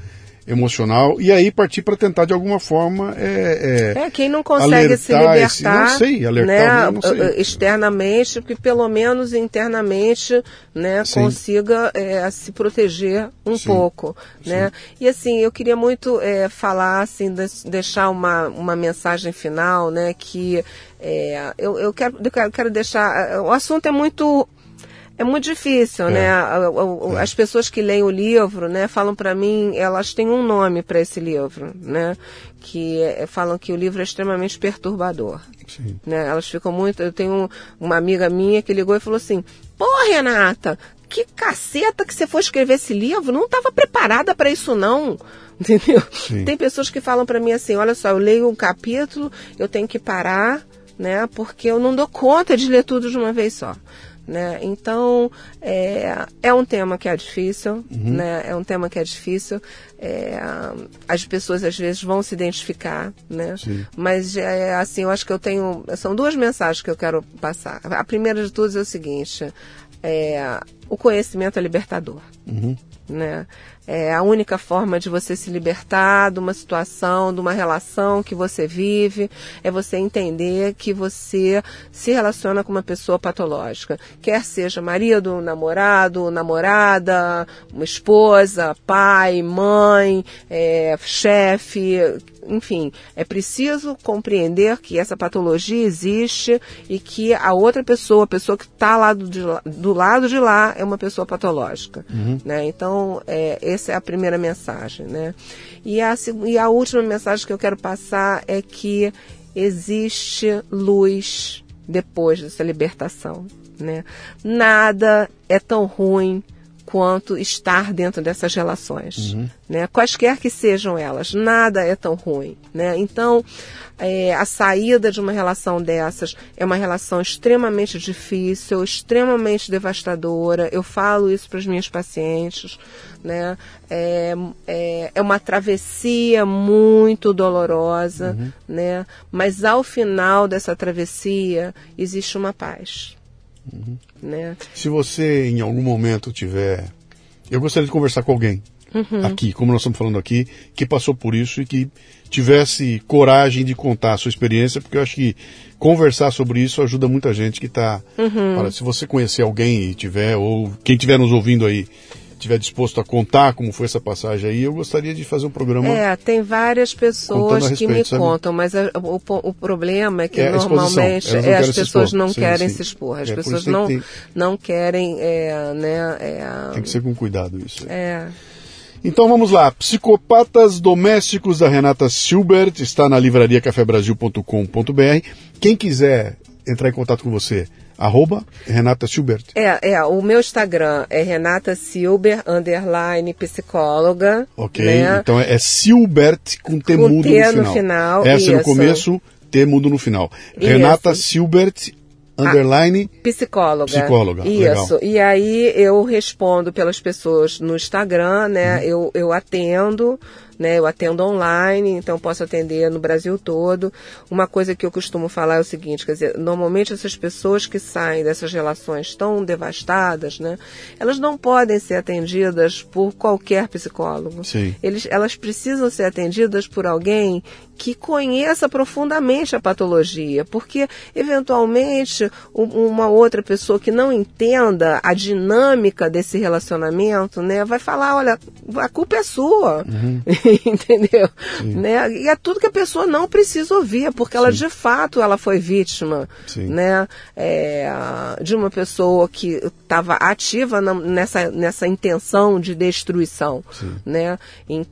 emocional, e aí partir para tentar de alguma forma é, é, é quem não consegue se libertar, esse, não sei, alertar, né, não sei. externamente, que pelo menos internamente, né, consiga é, se proteger um Sim. pouco, né? Sim. E assim, eu queria muito é, falar, assim, de, deixar uma, uma mensagem final, né, que é, eu, eu, quero, eu quero, quero deixar, o assunto é muito É muito difícil, é, né? É. As pessoas que leem o livro, né, falam para mim, elas têm um nome para esse livro, né? Que é, falam que o livro é extremamente perturbador. Sim. Né? Elas ficam muito... Eu tenho uma amiga minha que ligou e falou assim, pô, Renata, que caceta que você foi escrever esse livro? Não estava preparada para isso, não. Entendeu? Sim. Tem pessoas que falam para mim assim, olha só, eu leio um capítulo, eu tenho que parar, né? Porque eu não dou conta de ler tudo de uma vez só. Né? Então, é, é um tema que é difícil, uhum. né? É um tema que é difícil. É, as pessoas às vezes vão se identificar, né? Mas, é, assim, eu acho que eu tenho... São duas mensagens que eu quero passar. A primeira de todas é o seguinte, é, o conhecimento é libertador. Uhum. Né? É a única forma de você se libertar de uma situação, de uma relação que você vive, é você entender que você se relaciona com uma pessoa patológica, quer seja marido, namorado, namorada, uma esposa, pai, mãe, é, chefe, enfim, é preciso compreender que essa patologia existe e que a outra pessoa, a pessoa que está lá do, de, do lado de lá é uma pessoa patológica. Uhum. Né? Então, é, essa é a primeira mensagem. Né? E, a, e a última mensagem que eu quero passar é que existe luz depois dessa libertação. Né? Nada é tão ruim quanto estar dentro dessas relações, uhum. né? Quaisquer que sejam elas, nada é tão ruim, né? Então, é, a saída de uma relação dessas é uma relação extremamente difícil, extremamente devastadora. Eu falo isso para as minhas pacientes, né? É, é, é uma travessia muito dolorosa, uhum. né? Mas ao final dessa travessia existe uma paz. Uhum. Né? Se você em algum momento tiver, eu gostaria de conversar com alguém uhum. aqui, como nós estamos falando aqui, que passou por isso e que tivesse coragem de contar a sua experiência, porque eu acho que conversar sobre isso ajuda muita gente que está... Uhum. Se você conhecer alguém e tiver, ou quem estiver nos ouvindo aí, estiver disposto a contar como foi essa passagem aí, eu gostaria de fazer um programa. É, tem várias pessoas respeito, que me sabe? contam, mas a, o, o problema é que é normalmente é, as pessoas não sim, querem sim. se expor, as é, pessoas não, tem... não querem, é, né... É, tem que ser com cuidado isso. É. Então vamos lá, Psicopatas Domésticos da Renata Silbert, está na livraria café brasil ponto com ponto b r. Quem quiser entrar em contato com você, arroba Renata Silbert. É, é, o meu Instagram é Renata Silber, underline psicóloga. Ok, né? Então é, é Silbert com T mudo T no final. no final. S isso. no começo, T mudo no final. Isso. Renata Silbert, underline ah, psicóloga. Psicóloga, Isso. Legal. E aí eu respondo pelas pessoas no Instagram, né? Uhum. Eu, eu atendo... Né, eu atendo online, então posso atender no Brasil todo. Uma coisa que eu costumo falar é o seguinte, quer dizer, normalmente essas pessoas que saem dessas relações tão devastadas, né, elas não podem ser atendidas por qualquer psicólogo. Sim. Eles, elas precisam ser atendidas por alguém que conheça profundamente a patologia, porque eventualmente uma outra pessoa que não entenda a dinâmica desse relacionamento, né, vai falar, olha, a culpa é sua. Uhum. Entendeu? Né? E é tudo que a pessoa não precisa ouvir, porque ela Sim. de fato ela foi vítima, né? É, de uma pessoa que estava ativa na, nessa, nessa intenção de destruição. Né?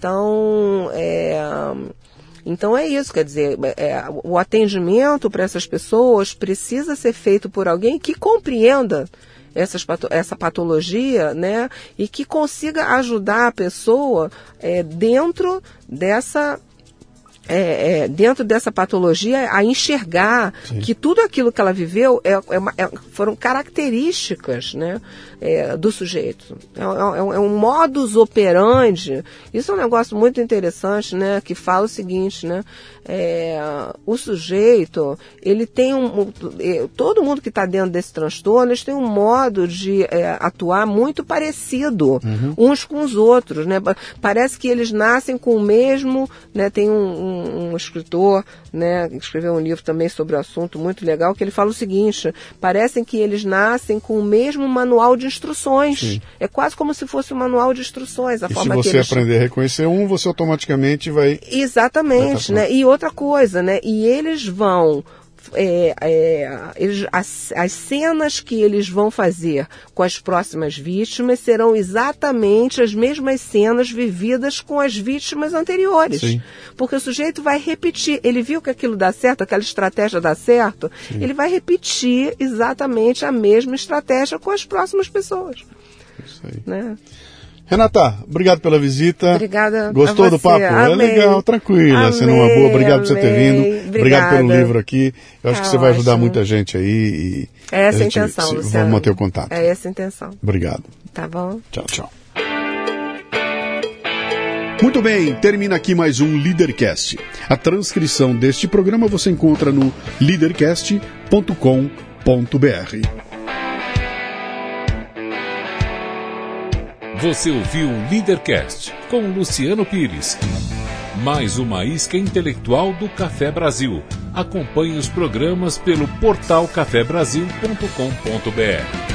Então, é, então é isso, quer dizer, é, o atendimento para essas pessoas precisa ser feito por alguém que compreenda Essas, essa patologia, né, e que consiga ajudar a pessoa é, dentro dessa, É, é, dentro dessa patologia, a enxergar Sim. que tudo aquilo que ela viveu é, é uma, é, foram características, né, é, do sujeito. É, é, é um modus operandi. Isso é um negócio muito interessante, né, que fala o seguinte, né, é, o sujeito, ele tem um... Todo mundo que está dentro desse transtorno, eles têm um modo de é, atuar muito parecido uhum. uns com os outros, né? Parece que eles nascem com o mesmo, né, tem um, um um escritor, né, que escreveu um livro também sobre o assunto, muito legal, que ele fala o seguinte, parecem que eles nascem com o mesmo manual de instruções. Sim. É quase como se fosse um manual de instruções. A e forma se você que eles... aprender a reconhecer um, você automaticamente vai... Exatamente, vai né? E outra coisa, né, e eles vão... É, é, eles, as, as cenas que eles vão fazer com as próximas vítimas serão exatamente as mesmas cenas vividas com as vítimas anteriores. Sim. Porque o sujeito vai repetir, ele viu que aquilo dá certo, aquela estratégia dá certo, Sim. ele vai repetir exatamente a mesma estratégia com as próximas pessoas. Isso aí. Né? Renata, obrigado pela visita. Obrigada. Gostou do papo? Amei. É legal, tranquila, sendo uma boa. Obrigado por você ter vindo. Obrigada. Obrigado pelo livro aqui. Eu acho tá que você vai ajudar ótimo. muita gente aí. E é essa a, gente, intenção, se, Luciano. Vamos manter o contato. É essa a intenção. Obrigado. Tá bom. Tchau, tchau. Muito bem, termina aqui mais um Leadercast. A transcrição deste programa você encontra no leadercast ponto com ponto b r. Você ouviu o Leadercast com Luciano Pires. Mais uma isca intelectual do Café Brasil. Acompanhe os programas pelo portal café brasil ponto com ponto b r.